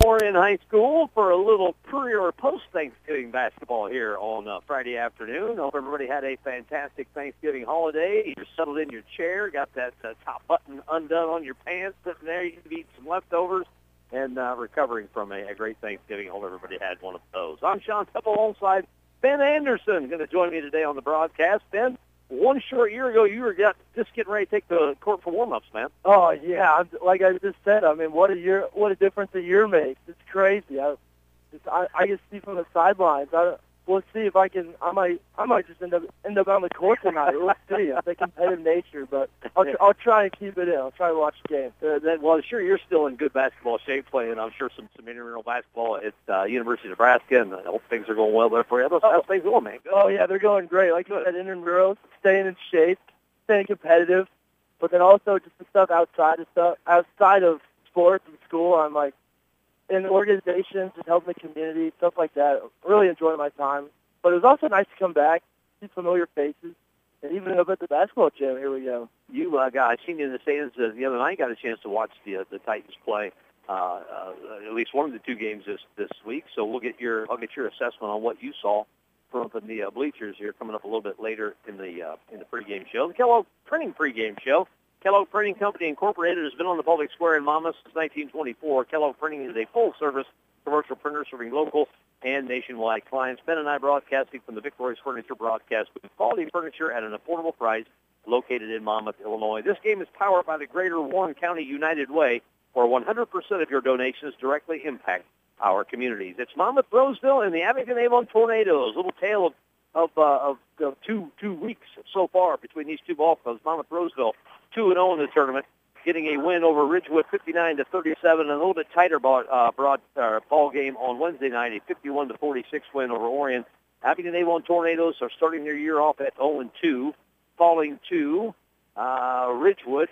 Orion High School for a little pre- or post-Thanksgiving basketball here on Friday afternoon. Hope everybody had a fantastic Thanksgiving holiday. You're settled in your chair, got that top button undone on your pants, sitting there. You can eat some leftovers and recovering from a great Thanksgiving. Hope everybody had one of those. I'm Sean Temple alongside Ben Anderson, going to join me today on the broadcast. Ben, one short year ago, you were just getting ready to take the court for warm-ups, man. Oh, yeah. Like I just said, I mean, what a difference a year makes. It's crazy. I can see from the sidelines. We'll see if I can. I might just end up on the court tonight. We'll see. It's a competitive nature, but I'll try and keep it in. I'll try to watch the game. Well, sure, you're still in good basketball shape playing. I'm sure some intramural basketball at University of Nebraska, and I hope things are going well there for you. How's things going, man? Good. Oh, yeah, they're going great. Like you said, intramurals, staying in shape, staying competitive, but then also just the stuff outside of sports and school. I'm like, in organizations, just helping the community, stuff like that. Really enjoying my time. But it was also nice to come back, see familiar faces, and even up at the basketball gym. Here we go. I seen you in the stands the other night. Got a chance to watch the Titans play at least one of the two games this week. So I'll get your assessment on what you saw from up in the bleachers here coming up a little bit later in the pregame show. The Kellogg Printing pregame show. Kellogg Printing Company Incorporated has been on the public square in Monmouth since 1924. Kellogg Printing is a full-service commercial printer serving local and nationwide clients. Ben and I broadcasting from the Victoria's Furniture broadcast with quality furniture at an affordable price located in Monmouth, Illinois. This game is powered by the Greater Warren County United Way, where 100% of your donations directly impact our communities. It's Monmouth, Roseville, and the Abingdon-Avon Tornadoes. A little tale of two weeks so far between these two ball clubs. Monmouth, Roseville, 2-0 in the tournament, getting a win over Ridgewood, 59-37, and a little bit tighter ball game on Wednesday night, a 51-46 win over Orion. Abingdon-Avon Tornadoes are starting their year off at 0-2, falling to Ridgewood,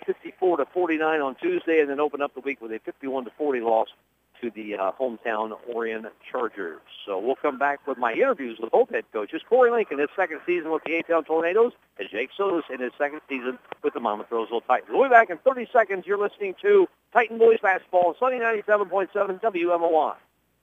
54-49 on Tuesday, and then open up the week with a 51-40 loss to the hometown Orion Chargers. So we'll come back with my interviews with both head coaches. Corey Link in his second season with the A-Town Tornadoes, and Jake Sotos in his second season with the Monmouth Roseville Titans. We'll be back in 30 seconds. You're listening to Titan Boys Basketball on Sunny 97.7 WMOI.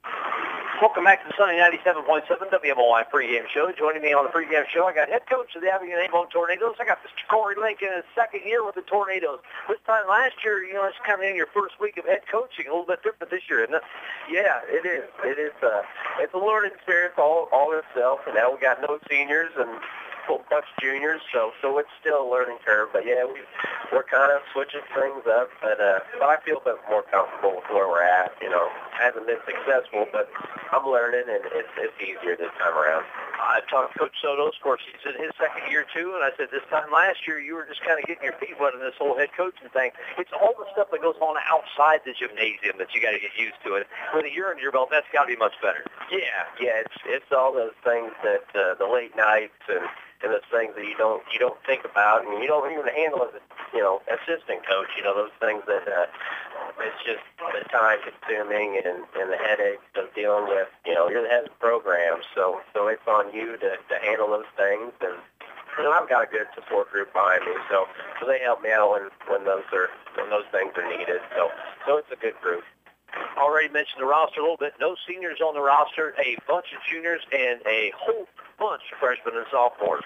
Welcome back to the Sunny 97.7 WMOI pregame show. Joining me on the pregame show, I got head coach of the Abingdon-Avon Tornadoes. I got Mr. Corey Link in his second year with the Tornadoes. This time last year, it's kind of in your first week of head coaching. A little bit different this year, isn't it? Yeah, it is. It's a learning experience all itself. And now we got no seniors and a bunch of juniors, so it's still a learning curve. But yeah, we're kind of switching things up. But I feel a bit more comfortable with where we're at. Hasn't been successful, but I'm learning, and it's easier this time around. I talked to Coach Sotos, of course, he's in his second year too, and I said this time last year you were just kind of getting your feet wet in this whole head coaching thing. It's all the stuff that goes on outside the gymnasium that you got to get used to it. With a year under your belt, that's got to be much better. Yeah, it's all those things that the late nights and those things that you don't think about, and you don't even handle as assistant coach. Those things that it's just the time consuming and the headaches of dealing with. You're the head of the program, so it's on you to handle those things. And I've got a good support group behind me, so they help me out when those things are needed. So it's a good group. Already mentioned the roster a little bit. No seniors on the roster, a bunch of juniors, and a whole bunch of freshmen and sophomores.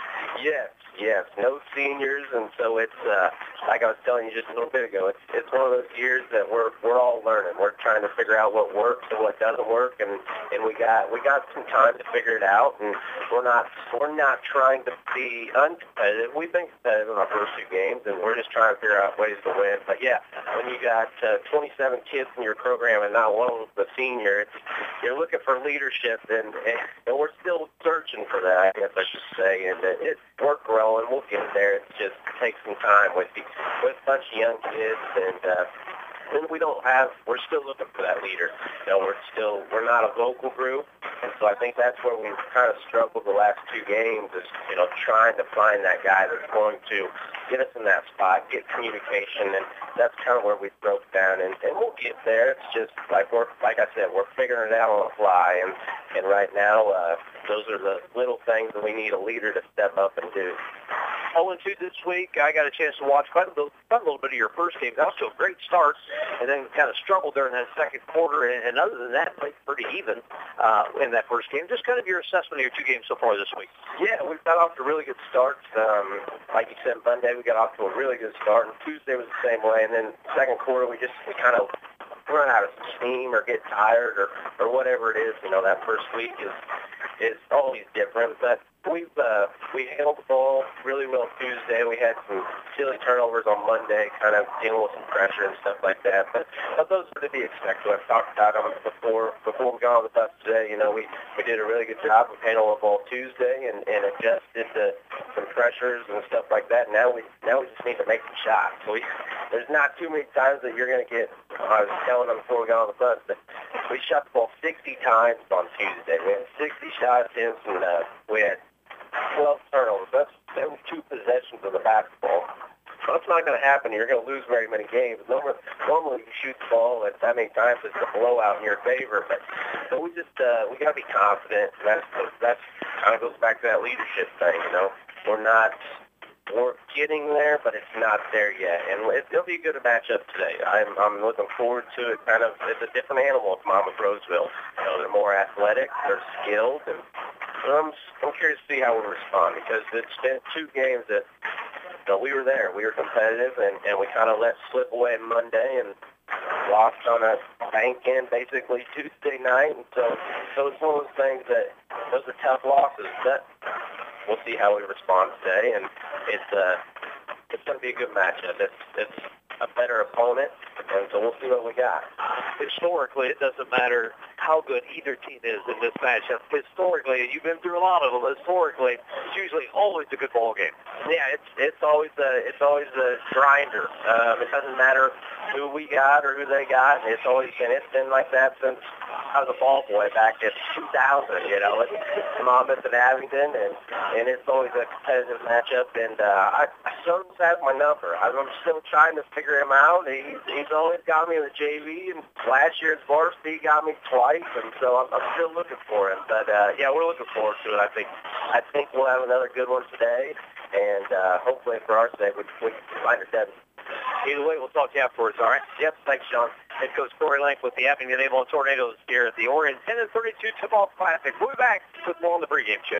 Yes, no seniors, and so it's like I was telling you just a little bit ago. It's one of those years that we're all learning. We're trying to figure out what works and what doesn't work, and we got some time to figure it out. And we're not trying to be uncompetitive. We've been competitive in our first two games, and we're just trying to figure out ways to win. But yeah, when you got 27 kids in your program and not one of them a senior, you're looking for leadership, and we're still searching for that, I guess I should say. And we're growing. We'll get there. It just takes some time with a bunch of young kids, and we're still looking for that leader. We're not a vocal group, and so I think that's where we've kind of struggled the last two games is, trying to find that guy that's going to get us in that spot, get communication, and that's kind of where we broke down. And we'll get there. It's just like I said, we're figuring it out on the fly. And right now, those are the little things that we need a leader to step up and do. 0-2 this week. I got a chance to watch quite a little bit of your first game. That was to a great start, and then kind of struggled during that second quarter. And other than that, played pretty even in that first game. Just kind of your assessment of your two games so far this week. Yeah, we've got off to really good starts. Like you said, Monday we got off to a really good start, and Tuesday was the same way. And then second quarter we kind of run out of steam or get tired or whatever it is. You know, that first week is always different, but we handled the ball really well Tuesday. We had some silly turnovers on Monday, kind of dealing with some pressure and stuff like that. But those are to be expected. I've talked about them before we got on the bus today. You know, we did a really good job of handling the ball Tuesday and adjusted to some pressures and stuff like that. Now we just need to make some shots. So there's not too many times that you're going to get. I was telling them before we got on the bus that we shot the ball 60 times on Tuesday. We had 60 shots in, and we had 12 turnovers. That's 72 possessions of the basketball. So that's not going to happen. You're going to lose very many games. Normally you shoot the ball at that many times, it's a blowout in your favor. But we we got to be confident. That's kind of goes back to that leadership thing. You know, we're getting there, but it's not there yet. And it'll be a good matchup today. I'm looking forward to it. Kind of, it's a different animal with Monmouth Roseville. You know, they're more athletic, they're skilled, and I'm curious to see how we respond, because it's been two games that we were there. We were competitive, and we kind of let slip away Monday and lost on a bank end basically Tuesday night. And so it's one of those things that those are tough losses, but we'll see how we respond today. And it's going to be a good matchup. It's a better opponent, and so we'll see what we got. Historically, it doesn't matter how good either team is in this matchup. Historically, you've been through a lot of them. Historically, it's usually always a good ball game. Yeah, it's always a grinder. It doesn't matter who we got or who they got. It's been like that since I was a ball boy back in 2000. You know, it's Monmouth and Abington, and it's always a competitive matchup. And I still have my number. I'm still trying to figure him out. He's always got me in the JV, and last year's varsity got me twice, and so I'm still looking for him. But yeah, we're looking forward to it. I think we'll have another good one today, and hopefully for our sake we can find a Devin. Either way, we'll talk to you afterwards, all right? Yep, thanks, Sean. Head coach Corey Lank with the Abington Avon Tornadoes here at the Orion 10-32 Tip-Off Classic. We'll be back with more on the pregame show.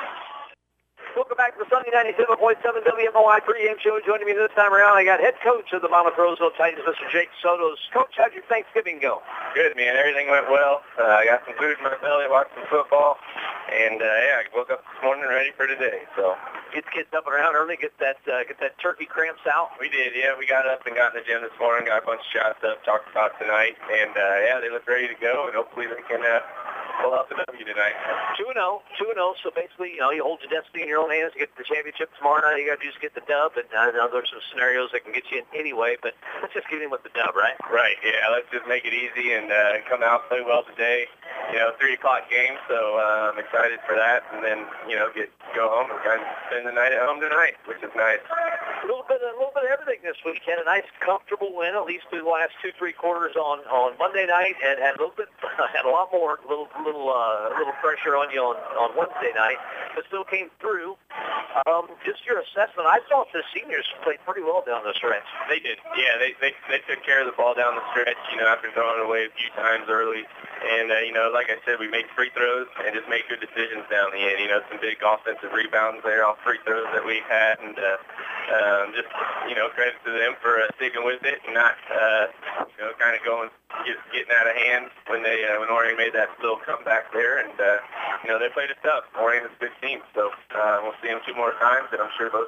Welcome back to the Sunday 97.7 WMOI pregame show. Joining me this time around, I got head coach of the Monmouth Roseville Titans, Mr. Jake Sotos. Coach, how'd your Thanksgiving go? Good, man. Everything went well. I got some food in my belly, watched some football, and yeah, I woke up this morning ready for today. So get the kids up and around early, get that turkey cramps out. We did, yeah. We got up and got in the gym this morning, got a bunch of shots up, talked about tonight, and yeah, they look ready to go, and hopefully they can pull out the W tonight. 2-0. So basically, you know, you hold your destiny in your own hands. You get the championship tomorrow night. You got to just get the dub. And I know there's some scenarios that can get you in anyway, but let's just get in with the dub, right? Right. Yeah. Let's just make it easy and come out, play well today. You know, 3 o'clock game, so I'm excited for that. And then, you know, go home and kind of spend the night at home tonight, which is nice. A little bit of everything this week. Had a nice, comfortable win, at least through the last 2-3 quarters on Monday night, and had a lot more, little pressure on you on Wednesday night, but still came through. Just your assessment. I thought the seniors played pretty well down the stretch. They did. Yeah, they took care of the ball down the stretch. You know, after throwing it away a few times early. And, you know, like I said, we made free throws and just made good decisions down the end. You know, some big offensive rebounds there off free throws that we had. And just, you know, credit to them for sticking with it and not, you know, kind of getting out of hand when Orion made that little comeback there. And, you know, they played it tough. Orion is a good team. So we'll see them 2 more times, and I'm sure those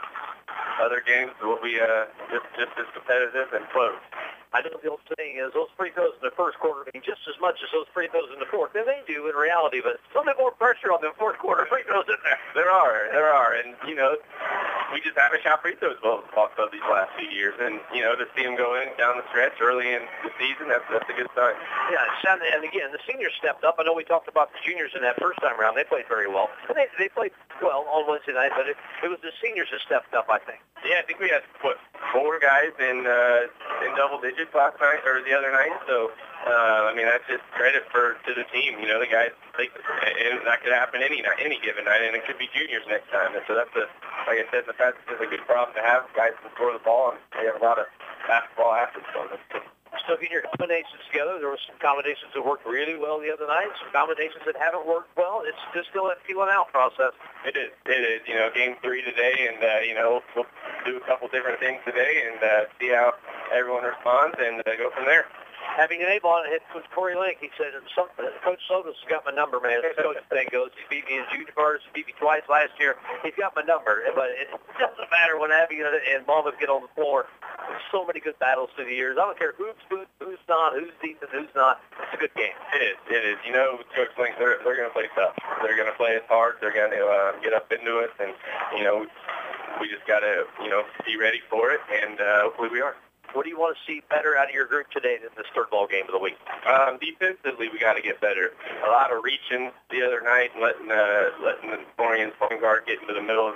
other games will be just as competitive and close. I know the old saying is those free throws in the first quarter mean just as much as those free throws in the fourth. And they do in reality, but some bit more pressure on the fourth quarter free throws in there. There are. And, you know, we we just haven't shot free throws well these last few years. And, you know, to see them go in down the stretch early in the season, that's a good sign. Yeah, and again, the seniors stepped up. I know we talked about the juniors in that first time around. They played very well. And they played well on Wednesday night, but it was the seniors that stepped up, I think. Yeah, I think we had, 4 guys in double digits last night or the other night. So, I mean, that's just credit to the team. You know, the guys, and that could happen any given night, and it could be juniors next time. And so that's like I said in the past, it's a good problem to have. Guys can score the ball, and they have a lot of basketball athletes on this team. So getting your combinations together, there were some combinations that worked really well the other night, some combinations that haven't worked well. It's just still a feeling out process. It is. You know, game 3 today, and, you know, we'll do a couple different things today and see how everyone responds and go from there. Having an Avon head coach Corey Link, he said, Coach Sotos has got my number, man. As Coach Thing goes, he beat me in junior bars, he beat me twice last year. He's got my number, but it doesn't matter when Abby and Mama get on the floor. There's so many good battles through the years. I don't care who's not, who's deep and who's not. It's a good game. It is. You know, Coach Link, they're going to play tough. They're going to play us hard. They're going to get up into us, and, you know, we just got to, you know, be ready for it, and hopefully we are. What do you want to see better out of your group today in this third ball game of the week? Defensively, we got to get better. A lot of reaching the other night, letting the Florian's point guard get into the middle of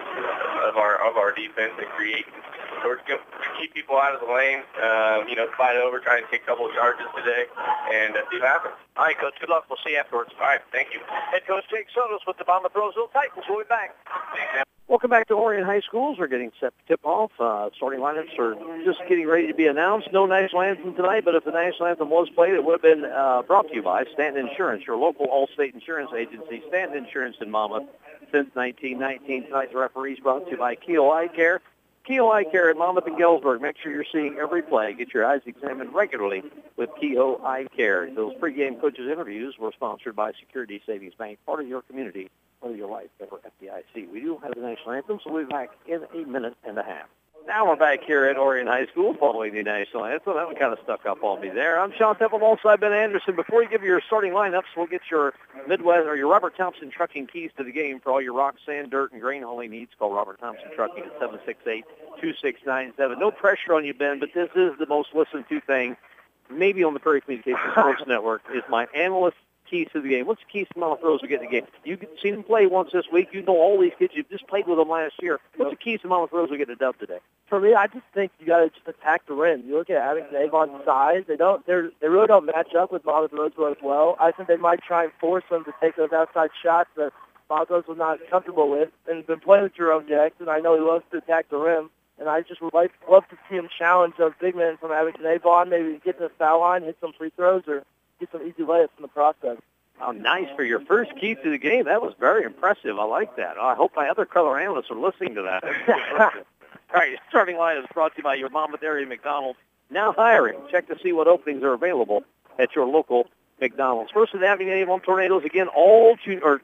our defense and create. So we're going to keep people out of the lane, you know, fight over, try and take a couple of charges today, and see what happens. All right, Coach. Good luck. We'll see you afterwards. All right. Thank you. Head Coach Jake Sotos with the Monmouth Roseville Titans. We'll be back. Thanks, Welcome back to Orion High Schools. We're getting set to tip off. Starting lineups are just getting ready to be announced. No national anthem tonight, but if the national anthem was played, it would have been brought to you by Stanton Insurance, your local all-state insurance agency. Stanton Insurance in Monmouth since 1919. Tonight's referees brought to you by Keogh Eye Care. Keogh Eye Care in Monmouth and Galesburg. Make sure you're seeing every play. Get your eyes examined regularly with Keogh Eye Care. Those pregame coaches interviews were sponsored by Security Savings Bank, part of your community, part of your life, ever FDIC. We do have the national anthem, so we'll be back in a minute and a half. Now we're back here at Orion High School following the national anthem. That one kind of stuck up on me there. I'm Sean Temple alongside Ben Anderson. Before you give your starting lineups, we'll get your Midwest or your Robert Thompson Trucking keys to the game for all your rock, sand, dirt, and grain hauling needs. Call Robert Thompson Trucking at 768-2697. No pressure on you, Ben, but this is the most listened to thing, maybe on the Prairie Communications Sports Network, is my analyst keys to the game. What's the keys to Monmouth Rose to get in the game? You've seen them play once this week. You know all these kids. You've just played with them last year. What's the keys to Monmouth Rose to get a dub today? For me, I just think you got to just attack the rim. You look at Abington Avon's size; they really don't match up with Monmouth Roseville as well. I think they might try and force them to take those outside shots that Monmouth Roseville not comfortable with. And been playing with Jerome Jackson. I know he loves to attack the rim, and I just would love to see him challenge those big men from Abington Avon. Maybe get to the foul line, hit some free throws, or get some easy layups in the process. Oh, nice for your first key to the game. That was very impressive. I like that. I hope my other color analysts are listening to that. All right, starting line is brought to you by your Monmouth area McDonald's. Now hiring. Check to see what openings are available at your local McDonald's. First in Abington Avon Tornadoes, again, all juniors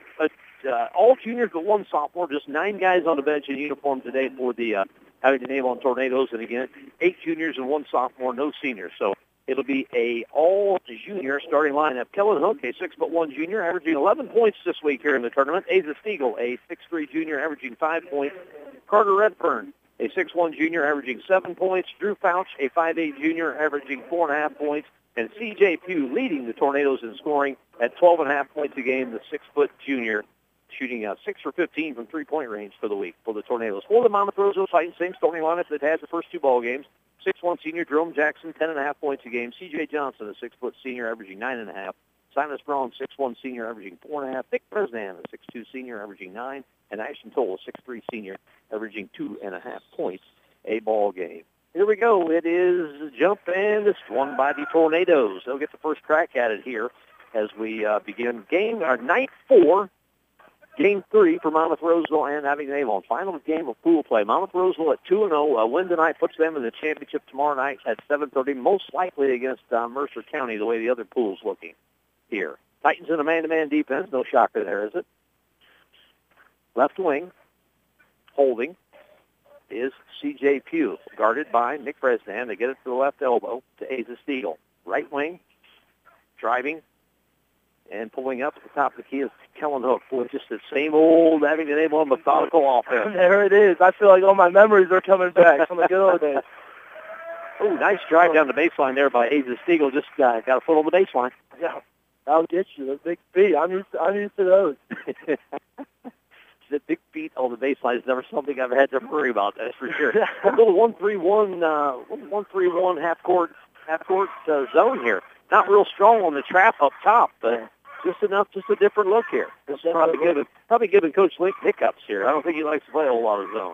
but one sophomore, just 9 guys on the bench in uniform today for the Abington Avon Tornadoes. And again, 8 juniors and 1 sophomore, no seniors. So it'll be a all-junior starting lineup. Kellen Hook, a 6'1" junior, averaging 11 points this week here in the tournament. Asa Stiegel, a 6'3" junior, averaging 5 points. Carter Redfern, a 6'1" junior, averaging 7 points. Drew Fouch, a 5'8" junior, averaging 4.5 points. And C.J. Pugh leading the Tornadoes in scoring at 12.5 points a game, the 6-foot junior, shooting 6 for 15 from three-point range for the week for the Tornadoes. For the Monmouth Roseville Titans, same starting lineup that has the first 2 ball games. 6'1" senior Jerome Jackson, 10.5 points a game. C.J. Johnson, a 6-foot senior, averaging 9.5. Silas Braun, 6'1" senior, averaging 4.5. Nick Bresnan, a 6'2" senior, averaging 9. And Ashton Toll, a 6'3" senior, averaging 2.5 points a ball game. Here we go. It is jump, and it's won by the Tornadoes. They'll get the first crack at it here as we begin night 4, game 3 for Monmouth Roseville and Abington Avon. Final game of pool play. Monmouth Roseville at 2-0. A win tonight puts them in the championship tomorrow night at 7:30, most likely against Mercer County, the way the other pool's looking here. Titans in a man-to-man defense. No shocker there, is it? Left wing, holding, is C.J. Pugh, guarded by Nick Bresnan. They get it to the left elbow to Asa Stiegel. Right wing, driving, And pulling up at the top of the key is Kellen Hook. Boy, just the same old Abingdon A1 methodical offense. There it is. I feel like all my memories are coming back from the good old days. Oh, nice drive down the baseline there by Asa Stiegel. Just got a foot on the baseline. Yeah, I'll get you. Those big feet. I'm used to those. The big feet on the baseline is never something I've had to worry about. That's for sure. A little 1-3-1 half court zone here. Not real strong on the trap up top, but just enough, just a different look here. This is probably giving Coach Link hiccups here. I don't think he likes to play a whole lot of zone.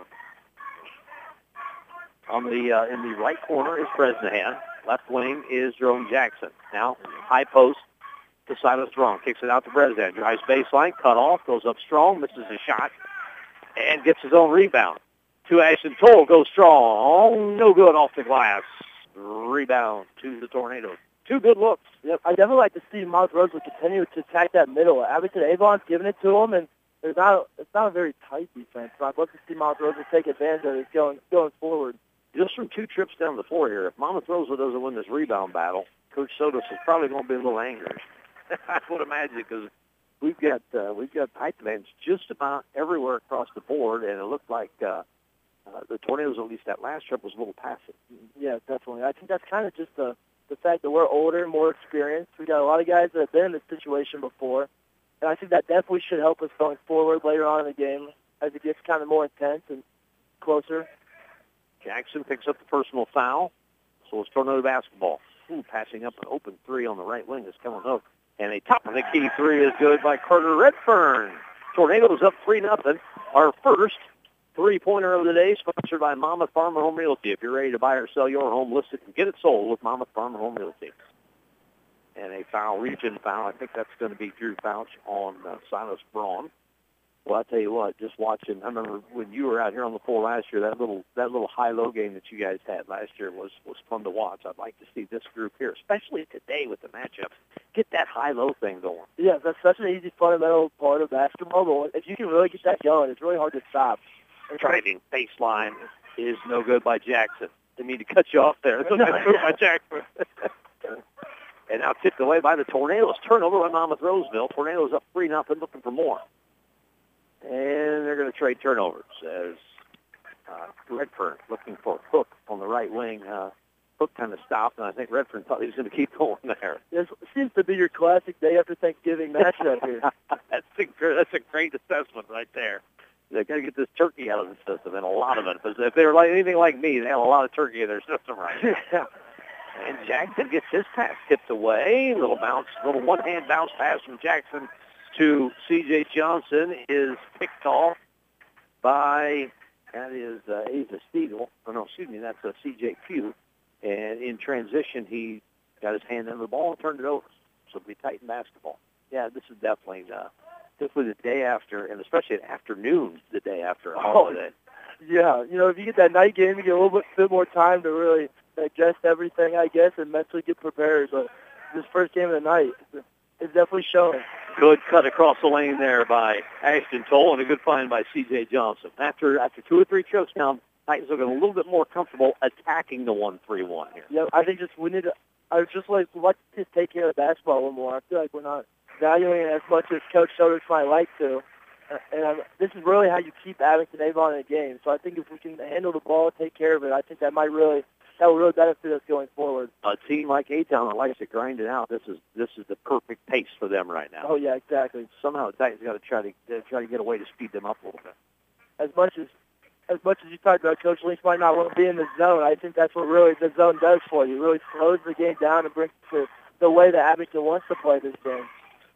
On the in the right corner is Bresnahan. Left wing is Jerome Jackson. Now high post to Silas Strong. Kicks it out to Bresnahan. Drives baseline, cut off, goes up strong, misses a shot, and gets his own rebound. To Ashton Toll, goes strong. No good off the glass. Rebound to the Tornadoes. Two good looks. Yep, I definitely like to see Miles Rosewood continue to attack that middle. Abington Avon's giving it to him, and it's not a very tight defense. So I'd love to see Miles Rosewood take advantage of it going forward. Just from 2 trips down the floor here, if Monmouth Rosewood doesn't win this rebound battle, Coach Sotos is probably going to be a little angry. I would imagine, because we've got tight defense just about everywhere across the board, and it looked like the Tornadoes, at least that last trip, was a little passive. Yeah, definitely. I think that's kind of just the fact that we're older, more experienced. We got a lot of guys that have been in this situation before, and I think that definitely should help us going forward later on in the game as it gets kind of more intense and closer. Jackson picks up the personal foul, so it's Tornado basketball. Passing up an open three on the right wing is Kellen Hook, and a top-of-the-key three is good by Carter Redfern. Tornadoes up 3-0. Our first three-pointer of the day, sponsored by Monmouth Farm and Home Realty. If you're ready to buy or sell your home, list it and get it sold with Monmouth Farm and Home Realty. And a foul, region foul. I think that's going to be Drew Fouch on Silas Braun. Well, I tell you what, just watching, I remember when you were out here on the floor last year, that little high-low game that you guys had last year was fun to watch. I'd like to see this group here, especially today with the matchups, get that high-low thing going. Yeah, that's such an easy, fundamental part of basketball. But if you can really get that going, it's really hard to stop. Driving baseline is no good by Jackson. Didn't mean to cut you off there. That's by Jackson. And now tipped away by the Tornadoes. Turnover by Monmouth Roseville. Tornadoes up 3-0, looking for more. And they're going to trade turnovers as Redfern looking for Hook on the right wing. Hook kind of stopped, and I think Redfern thought he was going to keep going there. This seems to be your classic day after Thanksgiving matchup here. That's a great assessment right there. They got to get this turkey out of the system, and a lot of it. But if they were like anything like me, they have a lot of turkey in their system right now. Yeah. And Jackson gets his pass tipped away. Little one-hand bounce pass from Jackson to C.J. Johnson is picked off by, that is Asa Stiegel. Oh, no, excuse me, that's C.J. Pugh. And in transition, he got his hand under the ball and turned it over. So it'll be Titan basketball. Yeah, this is definitely the day after, and especially at afternoon, the day after a holiday. Yeah, if you get that night game, you get a little bit more time to really digest everything, I guess, and mentally get prepared. But this first game of the night is definitely showing. Good cut across the lane there by Ashton Toll, and a good find by C.J. Johnson. After 2 or 3 chokes now, Titans are getting a little bit more comfortable attacking the 1-3-1 here. Yeah, I think I would just like to take care of basketball a little more. I feel like we're not valuing it as much as Coach Sotos might like to. And this is really how you keep Abington Avon in a game. So I think if we can handle the ball, take care of it, I think that will really benefit us going forward. A team like A-Town that likes to grind it out, this is the perfect pace for them right now. Oh yeah, exactly. Somehow the Titans got to try to get a way to speed them up a little bit. As much as you talked about, Coach Lynch might not want to be in the zone. I think that's what really the zone does for you. It really slows the game down and brings it to the way that Abington wants to play this game.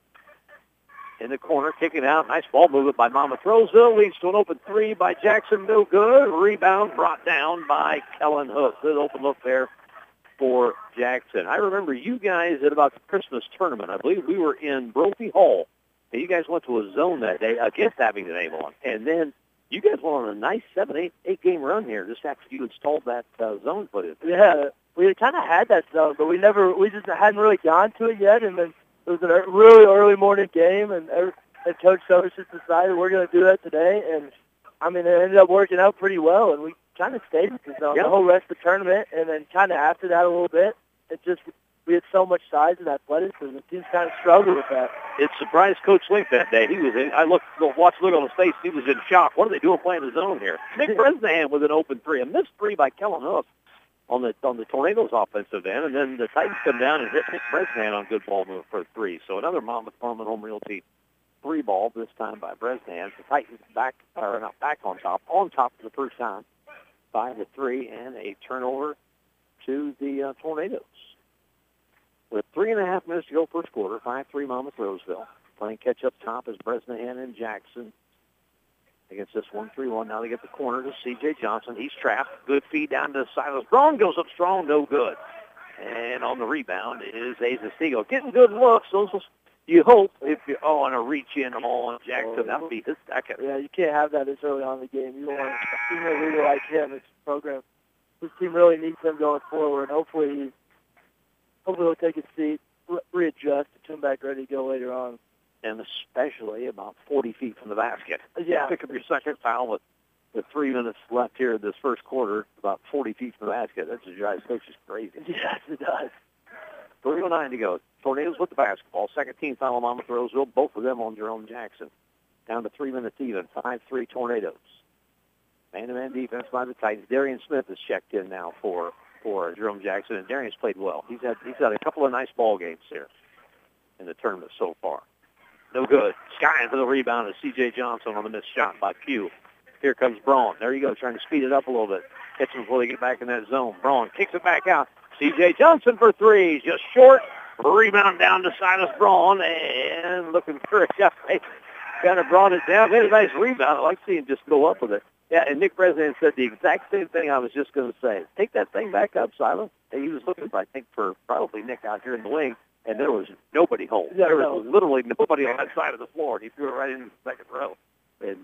In the corner, kicking out. Nice ball movement by Monmouth Roseville. Leads to an open three by Jackson. No good. Rebound brought down by Kellen Hook. Good open look there for Jackson. I remember you guys at about the Christmas tournament. I believe we were in Brophy Hall. And you guys went to a zone that day against Abington Avon. And then you guys went on a nice 7-8 game run here just after you installed that zone footage. Yeah, we kind of had that zone, but we just hadn't really gone to it yet. And then it was a really early morning game, and Coach Sotos just decided we're going to do that today. And, I mean, it ended up working out pretty well, and we kind of stayed with the zone the whole rest of the tournament. And then kind of after that a little bit, we we had so much size and athleticism. Teams kind of struggled with that. It surprised Coach Link that day. He was in, watched look on his face. He was in shock. What are they doing playing the zone here? Nick Bresnahan with an open three. A missed three by Kellen Huff on the Tornadoes offensive end, and then the Titans come down and hit Nick Bresnahan on good ball move for a three. So another Monmouth Farm and Home Realty three ball, this time by Bresnahan. The Titans back on top for the first time, 5-3, and a turnover to the Tornadoes. With 3.5 minutes to go first quarter, 5-3 Monmouth Roseville. Playing catch-up top is Bresnahan and Jackson against this 1-3-1. Now they get the corner to C.J. Johnson. He's trapped. Good feed down to Silas Braun. Goes up strong. No good. And on the rebound is Asa Stiegel. Getting good looks. Those will, you hope, if you're on a reach-in on Jackson, that would be his second. Yeah, you can't have that this early on in the game. You don't want a leader like him. This program, this team really needs him going forward. Hopefully he'll take his seat, readjust, tune back ready to go later on. And especially about 40 feet from the basket. Yeah. Pick up your second foul with 3 minutes left here in this first quarter, about 40 feet from the basket. That just drives coaches crazy. Yes, it does. 3:09 to go. Tornadoes with the basketball. Second team foul on Monmouth Roseville, both of them on Jerome Jackson. Down to 3 minutes even, 5-3 Tornadoes. Man-to-man defense by the Titans. Darian Smith is checked in now for Jerome Jackson, and Darian's played well. He's had a couple of nice ball games here in the tournament so far. No good. Skying for the rebound is C.J. Johnson on the missed shot by Pugh. Here comes Braun. There you go, trying to speed it up a little bit. Catch him before they get back in that zone. Braun kicks it back out. C.J. Johnson for three. Just short. Rebound down to Silas Braun. And looking for a shot. They kind of brought it down. They had a nice rebound. I like seeing him just go up with it. Yeah, and Nick Bresnahan said the exact same thing I was just going to say. Take that thing back up, Silas. And he was looking, I think, for probably Nick out here in the wing. And there was nobody home. Yeah, there was literally nobody on that side of the floor. And he threw it right into the second row. And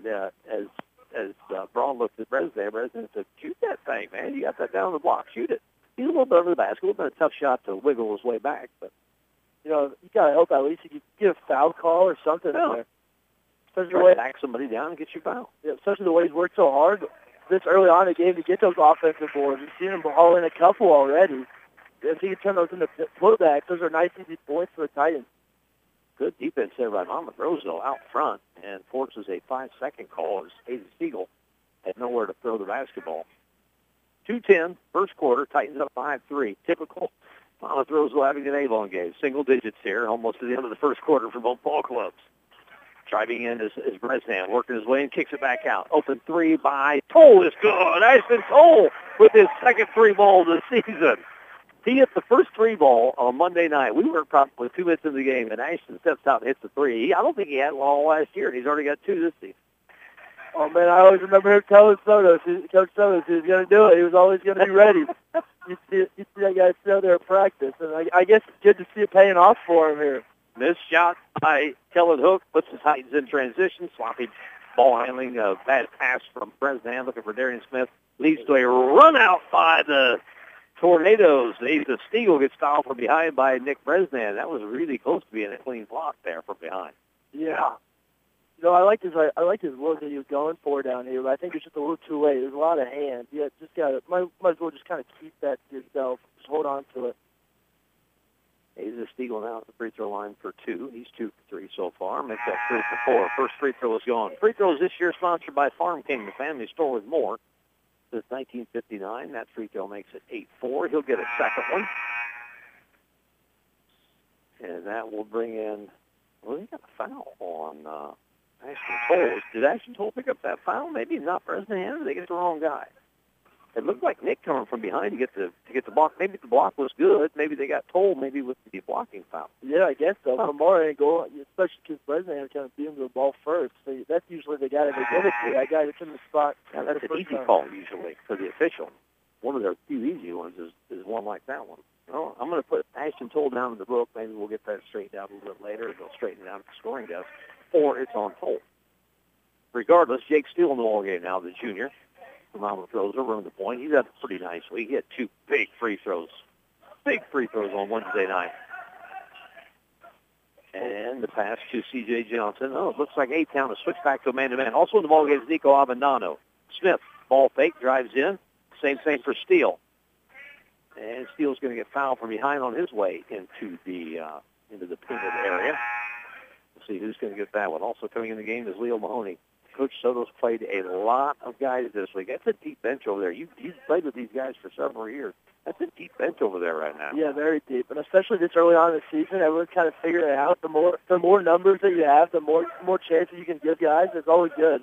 as Braun looked at Bresnahan said, shoot that thing, man. You got that down the block. Shoot it. He's a little bit under the basket. It would have been a tough shot to wiggle his way back. But you got to hope at least you could get a foul call or something there. Especially the way back somebody down and get you foul. Yeah, especially the way he's worked so hard this early on in the game to get those offensive boards. We've seen him haul in a couple already. If he can turn those into putbacks, those are nice, easy points for the Titans. Good defense there by Monmouth Roseville out front and forces a 5-second call as Hayden Siegel had nowhere to throw the basketball. 2:10, first quarter, Titans up 5-3. Typical Monmouth Roseville having an Avon game. Single digits here, almost to the end of the first quarter for both ball clubs. Driving in is Bresnahan, working his way and kicks it back out. Open three by Toll is good. Ashton Toll with his second three ball of the season. He hit the first three ball on Monday night. We were probably 2 minutes into the game, and Ashton steps out and hits the three. I don't think he had one all last year, and he's already got 2 this season. Oh, man, I always remember him telling Coach Sotos he was going to do it. He was always going to be ready. you see that guy still there at practice, and I guess it's good to see it paying off for him here. Missed shot by Kellen Hook, puts the Titans in transition. Sloppy ball handling, bad pass from Bresnahan, looking for Darian Smith. Leads to a run out by the Tornadoes. The Stiegel gets fouled from behind by Nick Bresnahan. That was really close to being a clean block there from behind. Yeah. I like his look that he was going for down here, but I think it's just a little too late. There's a lot of hands. Yeah, just might as well just kind of keep that to yourself. Just hold on to it. He's a Stiegel now at the free throw line for 2. He's 2 for 3 so far. Makes that 3 for 4. First free throw is gone. Free throws this year sponsored by Farm King, the family store with more. Since 1959, that free throw makes it 8-4. He'll get a second one. And that will bring in, well, they got a foul on Ashton Toll. Did Ashton Toll pick up that foul? Maybe not Bresnahan. They get the wrong guy. It looked like Nick coming from behind to get the block. Maybe the block was good. Maybe they got told maybe with the blocking foul. Yeah, I guess so. From our angle, especially because Bresnahan kind of beat him to the ball first. So that's usually the guy that they give it to. That guy that's in the spot. Yeah, that's an easy call usually for the official. One of their few easy ones is one like that one. Well, I'm going to put Ashton Toll down in the book. Maybe we'll get that straightened out a little bit later. They'll straighten it out at the scoring desk. Or it's on Toll. Regardless, Jake Steele in the ball game now, the junior. Monmouth Roseville running the point. He's had a pretty nice week. He had 2 big free throws. Big free throws on Wednesday night. And the pass to C.J. Johnson. Oh, it looks like A-Town has switched back to a man-to-man. Also in the ball game is Nico Avendano. Smith, ball fake, drives in. Same thing for Steele. And Steele's going to get fouled from behind on his way into the painted area. We'll see who's going to get that one. Also coming in the game is Leo Mahoney. Coach Soto's played a lot of guys this week. That's a deep bench over there. You've played with these guys for several years. That's a deep bench over there right now. Yeah, very deep. And especially this early on in the season, everyone's kind of figuring it out. The more numbers that you have, the more chances you can give guys. It's always good.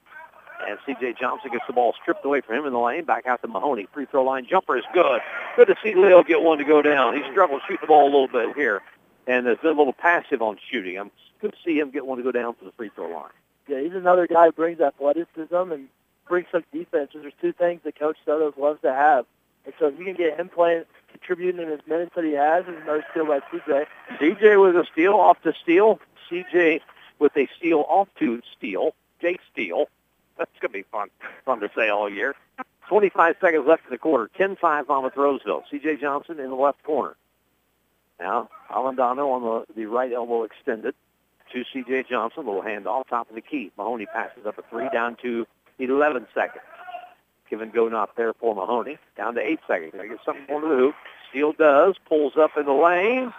And C.J. Johnson gets the ball stripped away from him in the lane. Back out to Mahoney. Free throw line jumper is good. Good to see Leo get one to go down. He struggled shooting the ball a little bit here. And has been a little passive on shooting. I'm good to see him get one to go down to the free throw line. Yeah, he's another guy who brings athleticism and brings some defense. There's two things that Coach Soto loves to have. And so if you can get him playing, contributing in his minutes that he has, is another steal by C.J. C.J. with a steal, off to Steele. C.J. with a steal, off to Steele. Jake Steele. That's going to be fun to say all year. 25 seconds left in the quarter. 10-5 Monmouth Roseville. C.J. Johnson in the left corner. Now, Alandano on the right elbow extended to C.J. Johnson. Little handoff, top of the key. Mahoney passes up a three, down to 11 seconds. Give and go not there for Mahoney. Down to 8 seconds. Got to get something on the hoop. Steele does. Pulls up in the lane.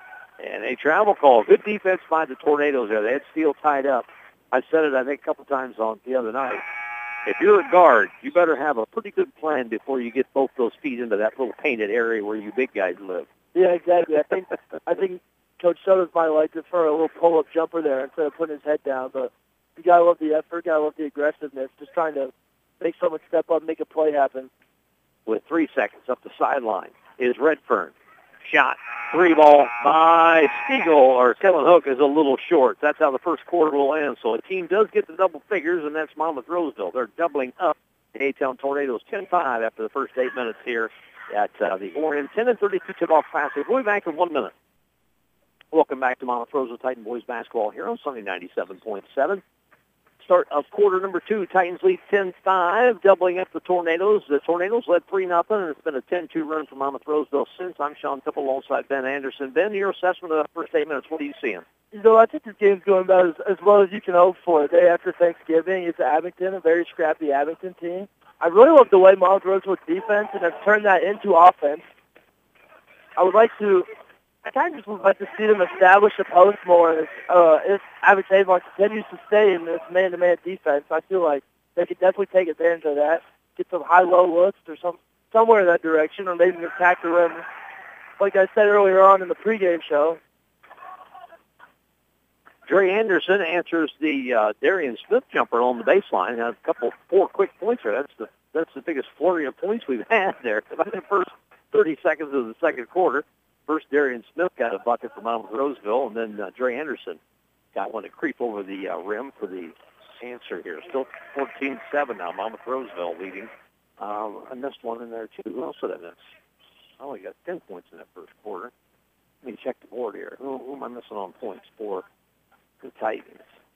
And a travel call. Good defense by the Tornadoes there. They had Steele tied up. I said it, I think, a couple times on the other night. If you're a guard, you better have a pretty good plan before you get both those feet into that little painted area where you big guys live. Yeah, exactly. I think Coach Soto's might like to throw a little pull-up jumper there instead of putting his head down. But you gotta love the effort, gotta love the aggressiveness, just trying to make someone step up, make a play happen. With 3 seconds up the sideline is Redfern. Shot. 3 ball by Stiegel, or Kellen Hook, is a little short. That's how the first quarter will end. So a team does get the double figures, and that's Monmouth Roseville. They're doubling up the A-Town Tornadoes 10-5 after the first 8 minutes here at the Orion. 10-32 tip-off Classic. We'll be back in 1 minute. Welcome back to Monmouth Roseville Titan Boys Basketball here on Sunday 97.7. Start of quarter number 2. Titans lead 10-5, doubling up the Tornadoes. The Tornadoes led 3-0, and it's been a 10-2 run for Monmouth Roseville since. I'm Sean Tipple alongside Ben Anderson. Ben, your assessment of the first 8 minutes, what are you seeing? You know, I think this game's going about as well as you can hope for. The day after Thanksgiving, it's Abington, a very scrappy Abington team. I really love the way Monmouth Roseville's defense and has turned that into offense. I kind of just would like to see them establish a post more if Abington Avon continues to stay in this man-to-man defense. I feel like they could definitely take advantage of that, get some high-low looks or somewhere in that direction, or maybe attack the rim. Like I said earlier on in the pregame show. Dre Anderson answers the Darian Smith jumper on the baseline. Has a 4 quick points there. That's the biggest flurry of points we've had there. About the first 30 seconds of the second quarter. First, Darian Smith got a bucket from Monmouth Roseville, and then Dre Anderson got one to creep over the rim for the answer here. Still 14-7 now, Monmouth Roseville leading. I missed one in there, too. Who else did I miss? I only got 10 points in that first quarter. Let me check the board here. Who am I missing on points for the Titans?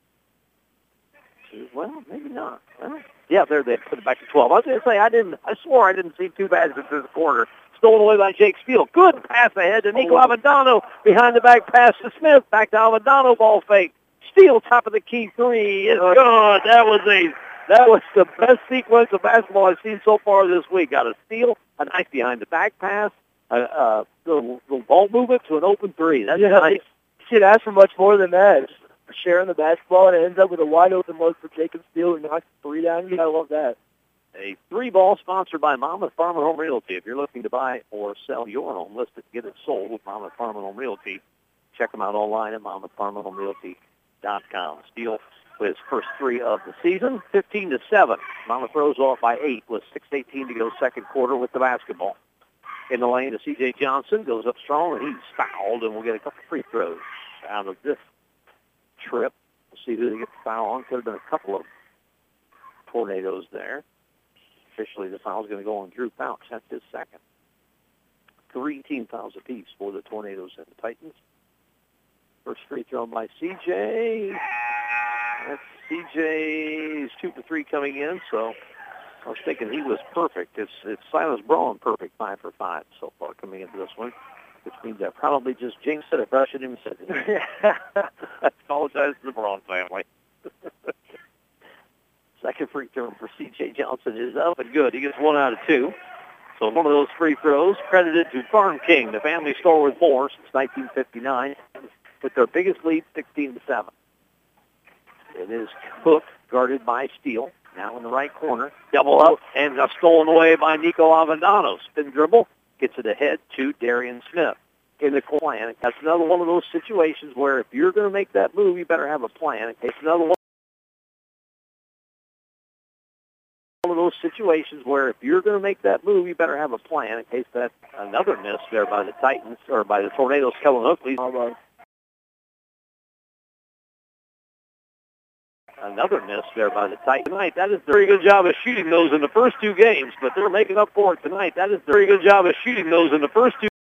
Well, maybe not. Yeah, there they put it back to 12. I was going to say, I swore I didn't see too bad since this quarter. Stolen away by Jake Steele. Good pass ahead to Nico Avendano. Behind the back pass to Smith. Back to Avendano. Ball fake. Steele, top of the key three. It's good. That was the best sequence of basketball I've seen so far this week. Got a steal, a nice behind the back pass, a little ball movement to an open three. That's nice. You should ask for much more than that. Just sharing the basketball, and it ends up with a wide open look for Jacob Steele and knocks the 3 down. You gotta love that. A 3-ball sponsored by Monmouth Farm and Home Realty. If you're looking to buy or sell your home, list it, get it sold with Monmouth Farm and Home Realty. Check them out online at MonmouthFarmandHomeRealty.com. Steele with his first 3 of the season, 15-7. Monmouth Rose off by 8 with 6:18 to go second quarter with the basketball. In the lane to C.J. Johnson, goes up strong, and he's fouled, and we'll get a couple free throws out of this trip. We'll see who they get the foul on. Could have been a couple of Tornadoes there. Officially, the foul is going to go on Drew Pouch. That's his second. 3 team fouls apiece for the Tornadoes and the Titans. First free throw by C.J. That's C.J.'s 2 for 3 coming in, so I was thinking he was perfect. It's Silas Braun perfect, 5 for 5 so far coming into this one, which means I probably just jinxed it if I should even said it. I apologize to the Braun family. Second free throw for C.J. Johnson is up and good. He gets 1 out of 2. So one of those free throws credited to Farm King, the family store with more since 1959, with their biggest lead, 16-7. It is Cook, guarded by Steele, now in the right corner. Double up, and stolen away by Nico Avendano. Spin dribble, gets it ahead to Darian Smith in the plan. That's another one of those situations where if you're going to make that move, you better have a plan. It's another one of those situations where if you're going to make that move, you better have a plan in case that's another miss there by the Titans, or by the Tornadoes. Kellen Oakley. Another miss there by the Titans tonight. That is a very good job of shooting those in the first two games, but they're making up for it tonight. That is a very good job of shooting those in the first two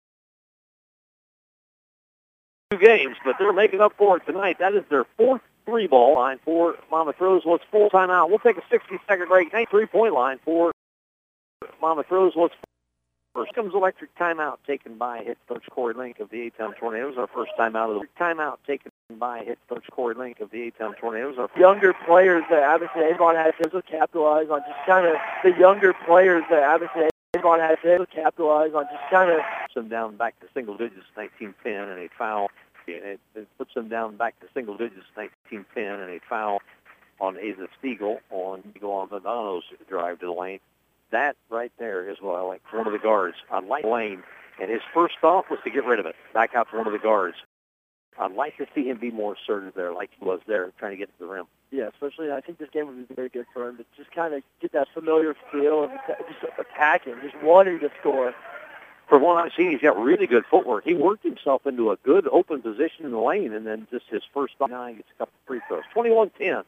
games, but they're making up for it tonight. That is their fourth three-ball line for Monmouth Rosewood's full timeout. We'll take a 60-second break. 3-point line for Monmouth Rosewood's first. Comes electric timeout taken by head coach Corey Link of the A-Town Tornadoes. Our first timeout of the timeout taken by head coach Corey Link of the A-Town Tornadoes. Our younger players that Abington Avon has to capitalize on, just kind of the younger players that Abington Avon has to capitalize on, just kind of them down back to single digits, 19-10, and a foul. And it puts them down back to single digits, 19-10, and a foul on Asa Stiegel on Vadano's drive to the lane. That right there is what I like. One of the guards. I like Lane, and his first thought was to get rid of it. Back out to one of the guards. I'd like to see him be more assertive there, like he was there, trying to get to the rim. Yeah, especially I think this game would be very good for him to just kind of get that familiar feel of just attacking, just wanting to score. For what I've seen, he's got really good footwork. He worked himself into a good open position in the lane, and then just his first 9 gets a couple of free throws. 21-10.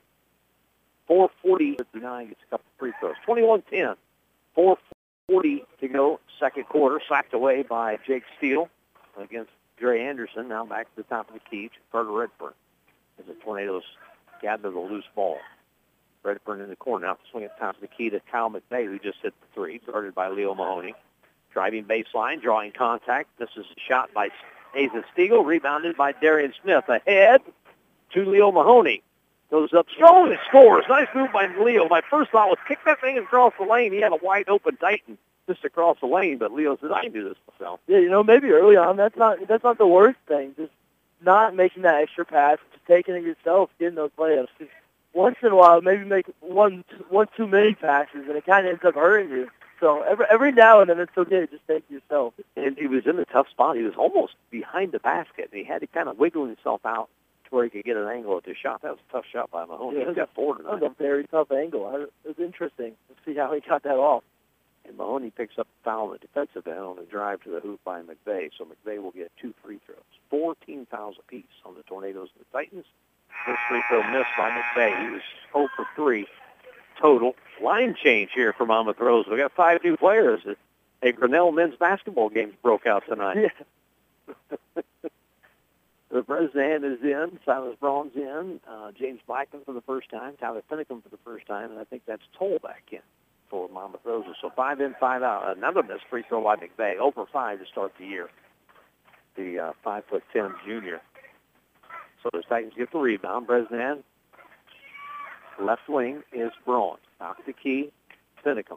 4:40. Gets a couple of free throws. 21-10. 4:40 to go. Second quarter. Slapped away by Jake Steele against Dre Anderson. Now back to the top of the key to Carter Redburn as the Tornadoes gather the loose ball. Redburn in the corner. Now swing at the top of the key to Kyle McVeigh, who just hit the three, guarded by Leo Mahoney. Driving baseline, drawing contact. This is a shot by Asa Stiegel, rebounded by Darian Smith. Ahead to Leo Mahoney. Goes up strong and scores. Nice move by Leo. My first thought was kick that thing across the lane. He had a wide open Titan just across the lane, but Leo said, I can do this myself. Yeah, maybe early on, that's not the worst thing. Just not making that extra pass, just taking it yourself, getting those layups. Just once in a while, maybe make one too many passes, and it kind of ends up hurting you. So every now and then it's okay to just take it yourself. And he was in a tough spot. He was almost behind the basket, and he had to kind of wiggle himself out to where he could get an angle at the shot. That was a tough shot by Mahoney. Yeah, he got forward. That was a very tough angle. It was interesting to see how he got that off. And Mahoney picks up the foul on the defensive end on a drive to the hoop by McVeigh. So McVeigh will get 2 free throws. 14 fouls apiece on the Tornadoes and the Titans. First free throw missed by McVeigh. He was 0 for 3 total. Line change here for Monmouth Rose. We got 5 new players. A Grinnell men's basketball game broke out tonight. Yeah. The Bresnahan is in. Silas Braun's in. James Blackman for the first time. Tyler Finicum for the first time. And I think that's Toll back in for Monmouth Roses. So 5 in, 5 out. Another missed free throw by McVeigh. 0 for 5 to start the year. The 5'10" junior. So the Titans get the rebound. Bresnahan, left wing, is Braun. Top of the key, Finicum.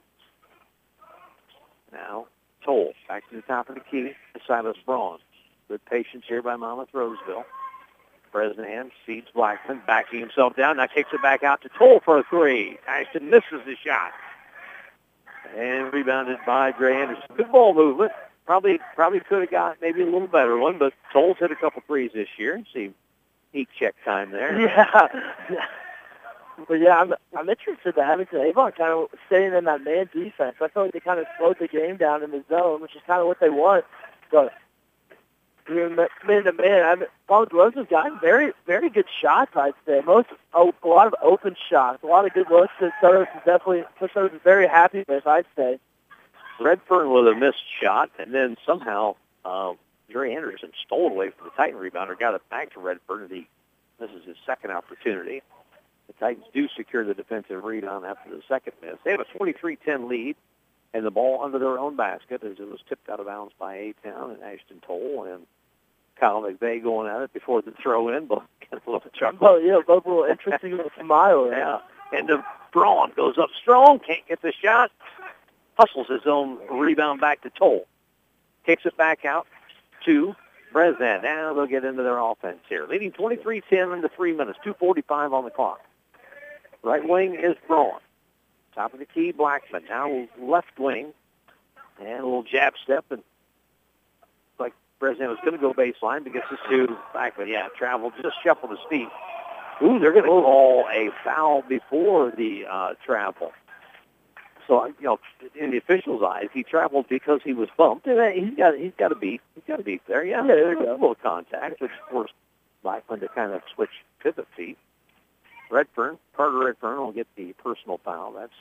Now, Toll. Back to the top of the key, Silas Braun. Good patience here by Monmouth Roseville. Bresnahan feeds Blackman, backing himself down. Now kicks it back out to Toll for a 3. Ashton misses the shot. And rebounded by Dre Anderson. Good ball movement. Probably could have got maybe a little better one, but Toll's hit a couple threes this year. See heat check time there. Yeah. But yeah, I'm interested that Abington Avon kind of staying in that man defense. I feel like they kind of slowed the game down in the zone, which is kind of what they want. But man to man, Monmouth Rose has gotten very, very good shots, I'd say. A lot of open shots, a lot of good looks that Soros is very happy with, I'd say. Redfern with a missed shot, and then somehow Dre Anderson stole it away from the Titan rebounder, got it back to Redfern. This is his second opportunity. The Titans do secure the defensive rebound after the second miss. They have a 23-10 lead, and the ball under their own basket as it was tipped out of bounds by A-Town and Ashton Toll and Kyle McVeigh going at it before the throw-in. Both get a little chuckle. Oh, yeah, both a little interesting with a smile. Yeah, and the Braun goes up strong, can't get the shot. hustles his own rebound back to Toll. Kicks it back out to Bresnan. Now they'll get into their offense here. Leading 23-10 into 3 minutes, 2:45 on the clock. Right wing is Braun. Top of the key, Blackman. Now left wing. And a little jab step. And like Bresnan was going to go baseline, but gets this to Blackman. Yeah, traveled, just shuffled his feet. Ooh, they're going to call a foul before the travel. So, in the official's eyes, he traveled because he was bumped. And he's got a beat. He's got a beat there. Yeah, there you go. A little contact, which forced Blackman to kind of switch pivot feet. Carter Redfern will get the personal foul. That's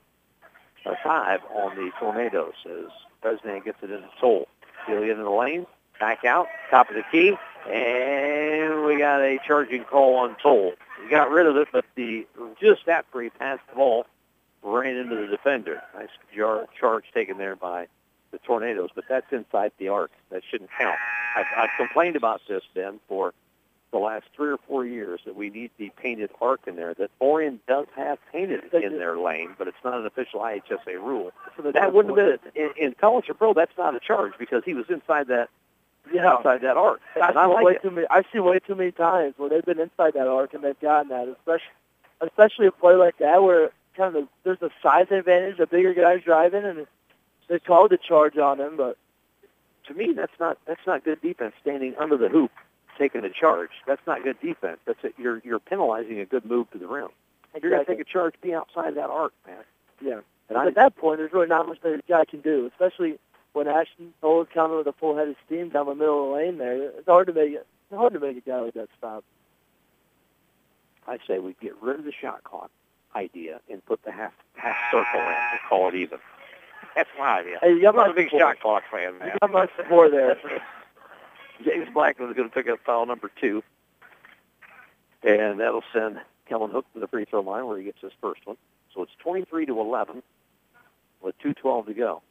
5 on the Tornadoes as Bresnan gets it into Toll. He'll get into the lane, back out, top of the key, and we got a charging call on Toll. He got rid of it, but just after he passed the ball, ran into the defender. Nice charge taken there by the Tornadoes, but that's inside the arc. That shouldn't count. I've complained about this, Ben, for the last 3 or 4 years that we need the painted arc in there. That Orion does have painted in their lane, but it's not an official IHSA rule. So that wouldn't have been in college or pro. That's not a charge because he was inside that outside that arc. I see way too many times where they've been inside that arc and they've gotten that, especially a play like that where there's a size advantage, a bigger guy's driving, and they called the charge on him. But to me, that's not good defense. Standing under the hoop, taking a charge. That's not good defense. You're penalizing a good move to the rim. If you're going to take a charge, be outside that arc, man. Yeah. And at that point, there's really not much that a guy can do, especially when Ashton Toll is coming with a full head of steam down the middle of the lane there. It's hard to make a guy like that stop. I say we get rid of the shot clock idea and put the half circle in and call it even. That's my idea. Hey, I'm not a big shot clock fan, man. You got my support there. James Blackman is going to pick up foul number 2. And that'll send Kellen Hook to the free throw line where he gets his first one. So it's 23-11 with 2:12 to go.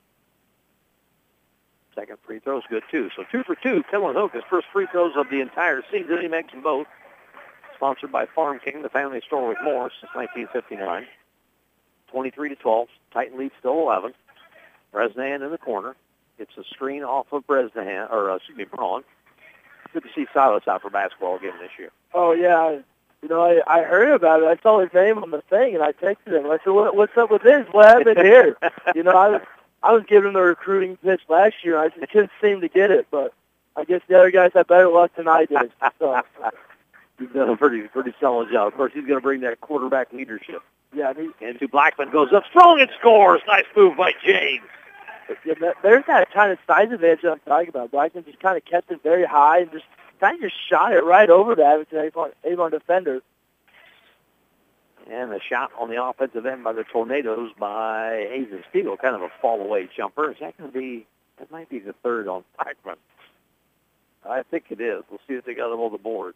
Second free throw is good, too. So 2 for 2. Kellen Hook, his first free throws of the entire season. He makes them both. Sponsored by Farm King, the family store with more since 1959. 23-12. Titan lead still 11. Bresnan in the corner. Gets a screen off of Braun. Good to see Silas out for basketball again this year. Oh, yeah. I heard about it. I saw his name on the thing, and I texted him. I said, what's up with this? What happened here? I was giving him the recruiting pitch last year. I just couldn't seem to get it, but I guess the other guys had better luck than I did. So. He's done a pretty solid job. Of course, he's going to bring that quarterback leadership. Yeah. And to Blackman goes up strong and scores. Nice move by James. Yeah, there's that kind of size advantage I'm talking about. Blackman just kind of kept it very high and just kind of shot it right over the Avon defender. And a shot on the offensive end by the Tornadoes by Hazen Stiegel, kind of a fall-away jumper. Is that going to be, that might be the third on Blackman. I think it is. We'll see if they got him on the board.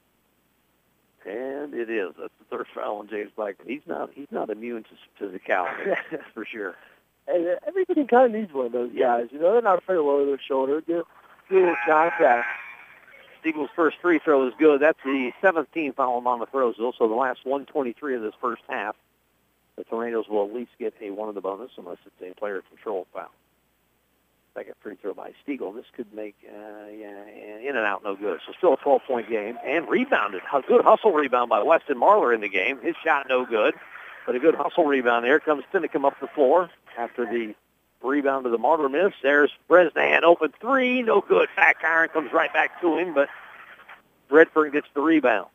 And it is. That's the third foul on James Blackman. He's not immune to physicality, that's for sure. And everybody kind of needs one of those guys. They're not afraid to lower their shoulder. Do a little contact. Stiegel's first free throw is good. That's the 17th foul on the throws, though. So the last 123 of this first half, the Tornadoes will at least get a one in the bonus unless it's a player control foul. Second free throw by Stiegel. This could make in and out no good. So still a 12-point game. And rebounded. A good hustle rebound by Weston Marler in the game. His shot no good. But a good hustle rebound there. Comes Finicum up the floor after the rebound to the Marler miss. There's Bresnan. Open three. No good. Back iron comes right back to him. But Redfern gets the rebound.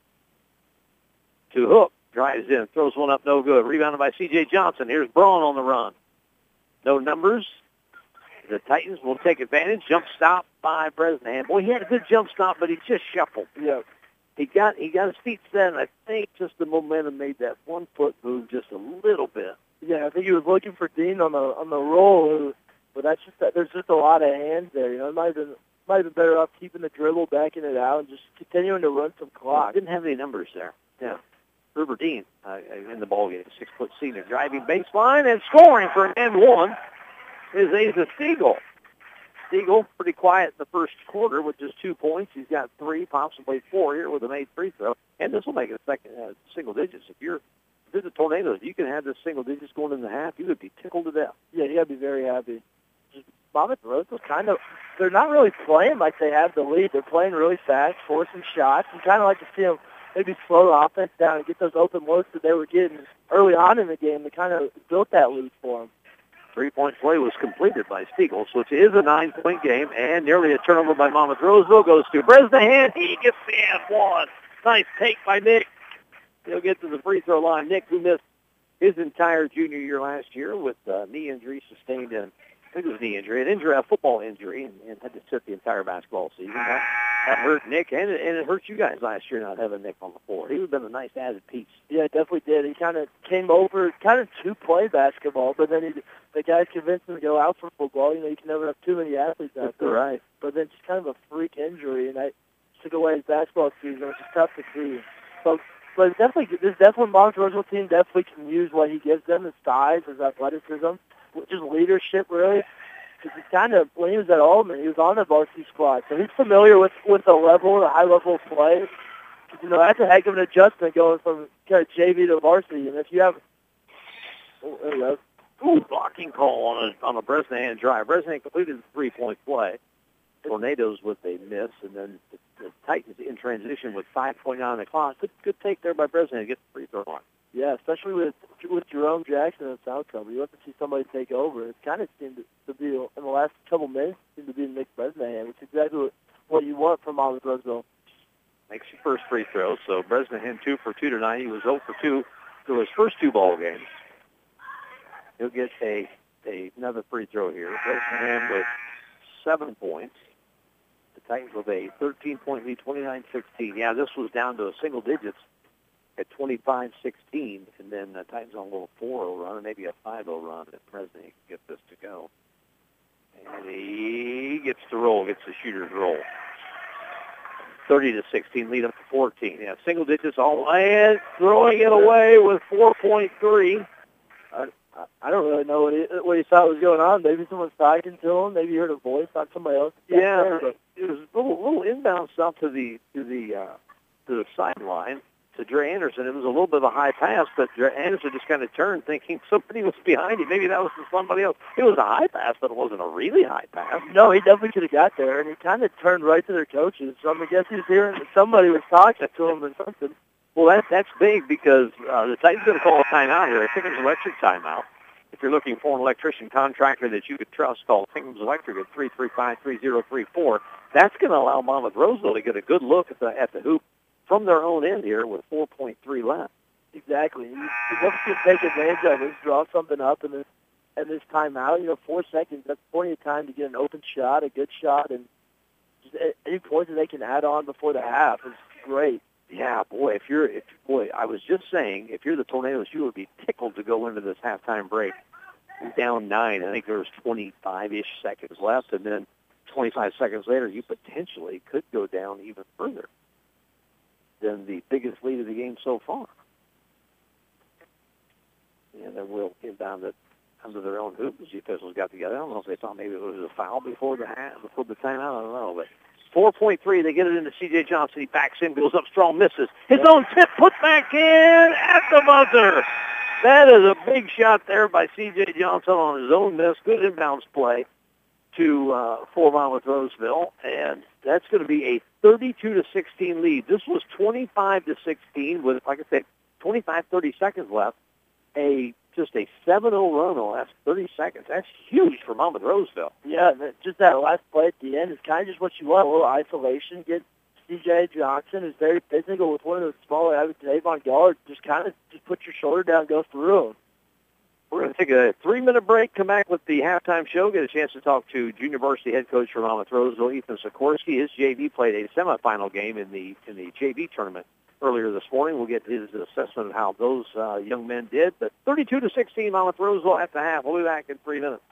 To Hook. Drives in. Throws one up. No good. Rebounded by C.J. Johnson. Here's Braun on the run. No numbers. The Titans will take advantage. Jump stop by Bresnan. Boy, he had a good jump stop, but he just shuffled. Yeah. He got his feet set, and I think just the momentum made that 1 foot move just a little bit. Yeah, I think he was looking for Dean on the roll, but that's just that. There's just a lot of hands there. It might have been better off keeping the dribble, backing it out, and just continuing to run some clock. Didn't have any numbers there. Yeah. Ruber Dean in the ballgame, 6-foot senior, driving baseline and scoring for an N1 is Asa Stiegel. Stiegel pretty quiet in the first quarter with just 2 points. He's got 3, possibly 4 here with a made free throw, and this will make it single digits. If you're you're the Tornadoes, you can have this single digits going in the half, you would be tickled to death. Yeah, you got to be very happy. Just Monmouth Roseville they're not really playing like they have the lead. They're playing really fast, forcing shots. You kind of like to see them maybe slow the offense down and get those open looks that they were getting early on in the game. They kind of built that lead for them. Three-point play was completed by Stiegel, so it is a 9-point game, and nearly a turnover by Monmouth Roseville goes to Bresnahan. He gets the and one. Nice take by Nick. He'll get to the free throw line. Nick, who missed his entire junior year last year with knee injury sustained in, I think it was knee injury, a football injury, and had to sit the entire basketball season. That hurt Nick, and it hurt you guys last year not having Nick on the floor. He would have been a nice added piece. Yeah, it definitely did. He kind of came over to play basketball, but then the guys convinced him to go out for football. You can never have too many athletes out there. Right. But then just kind of a freak injury, and I took away his basketball season, which is tough to see. But it's definitely Monmouth Roseville team definitely can use what he gives them, his size, his athleticism, just leadership, really. Because when he was at Alderman, he was on the varsity squad, so he's familiar with the high level of play. That's a heck of an adjustment going from kind of JV to varsity. And if you have, blocking call on a Bresnahan drive. Bresnahan completed the 3-point play. Tornadoes with a miss, and then the Titans in transition with 5.9 on the clock. Good take there by Bresnahan to get the free throw line. Yeah, especially with Jerome Jackson and South Cover. You have to see somebody take over. It kind of seemed to be, in the last couple minutes, seemed to be Nick Bresnahan, which is exactly what you want from Monmouth Roseville. Makes your first free throw. So Bresnahan 2 for 2 tonight. He was 0 for 2 through his first 2 ball games. He'll get another free throw here. Bresnahan with 7 points. The Titans with a 13-point lead, 29-16. Yeah, this was down to a single digits at 25-16, and then the Titans on a little 4-0 run, and maybe a 5-0 run if Bresnahan can get this to go. And he gets the roll, gets the shooter's roll. 30-16, lead up to 14. Yeah, single digits all the way, and throwing it away with 4.3. I don't really know what he thought was going on. Maybe someone's talking to him. Maybe he heard a voice, thought somebody else. Yeah, it was a little inbound stuff to the sideline to Dre Anderson. It was a little bit of a high pass, but Dre Anderson just kind of turned thinking somebody was behind him. Maybe that was somebody else. It was a high pass, but it wasn't a really high pass. No, he definitely could have got there, and he kind of turned right to their coaches. So I guess he was hearing that somebody was talking to him or something. Well, that's big because the Titans going to call a timeout here. I think it's an electric timeout. If you're looking for an electrician contractor that you could trust, call Tingham's Electric at 335-3034. That's going to allow Monmouth Roseville to get a good look at the hoop from their own end here with 4.3 left. Exactly. You definitely can take advantage of it, draw something up in this timeout. 4 seconds, that's plenty of time to get an open shot, a good shot, and just any points that they can add on before the half is great. Yeah, boy, I was just saying, if you're the Tornadoes, you would be tickled to go into this halftime break down 9. I think there was 25-ish seconds left, and then 25 seconds later, you potentially could go down even further than the biggest lead of the game so far. And then we'll inbound it under their own hoop as the officials got together. I don't know if they thought maybe it was a foul before the timeout. I don't know, but 4.3, they get it into C.J. Johnson. He backs in, goes up strong, misses. His own tip, put back in at the buzzer. That is a big shot there by C.J. Johnson on his own miss. Good inbounds play for Monmouth Roseville, and that's going to be a 32-16 lead. This was 25-16 with, like I said, 30 seconds left. Just a 7-0 run in the last 30 seconds. That's huge for Monmouth Roseville. Yeah, just that last play at the end is kind of just what you want, a little isolation. Get C.J. Johnson, who's very physical with one of those smaller Avon guards. Just put your shoulder down, go through him. We're going to take a 3-minute break, come back with the halftime show, get a chance to talk to junior varsity head coach for Monmouth Roseville, Ethan Sikorsky. His JV played a semifinal game in the JV tournament earlier this morning. We'll get his assessment of how those young men did. But 32-16, Monmouth Roseville at the half. We'll be back in 3 minutes.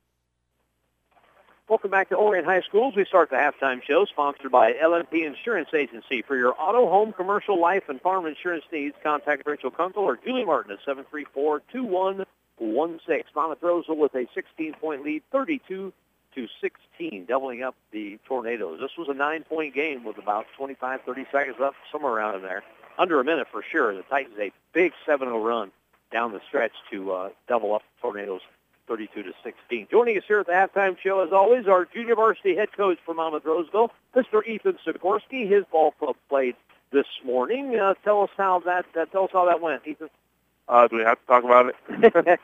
Welcome back to Orient High Schools. We start the halftime show sponsored by LMP Insurance Agency. For your auto, home, commercial, life, and farm insurance needs, contact Rachel Kunkel or Julie Martin at 734-2116. Monmouth Roseville with a 16-point lead, 32-16. 32-16, doubling up the Tornadoes. This was a 9-point game with about 25, 30 seconds left, somewhere around in there. Under a minute for sure. The Titans a big 7-0 run down the stretch to double up the Tornadoes 32-16. Joining us here at the halftime show, as always, our junior varsity head coach for Monmouth Roseville, Mr. Ethan Sikorsky. His ball club played this morning. Tell us how that went, Ethan. Do we have to talk about it?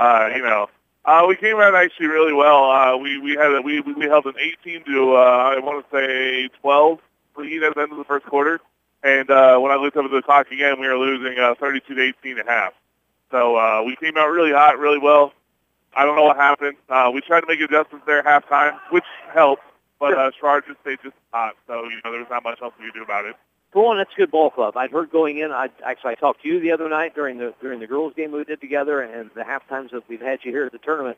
We came out actually really well. We held an 18 to I want to say 12 lead at the end of the first quarter, and when I looked up at the clock again, we were losing 32 to 18 and a half. So we came out really hot, really well. I don't know what happened. We tried to make adjustments there at halftime, which helped, but Sherrard just stayed just hot. So there was not much else we could do about it. For one, that's a good ball club. I'd heard going in. I talked to you the other night during the girls' game we did together, and the half times that we've had you here at the tournament.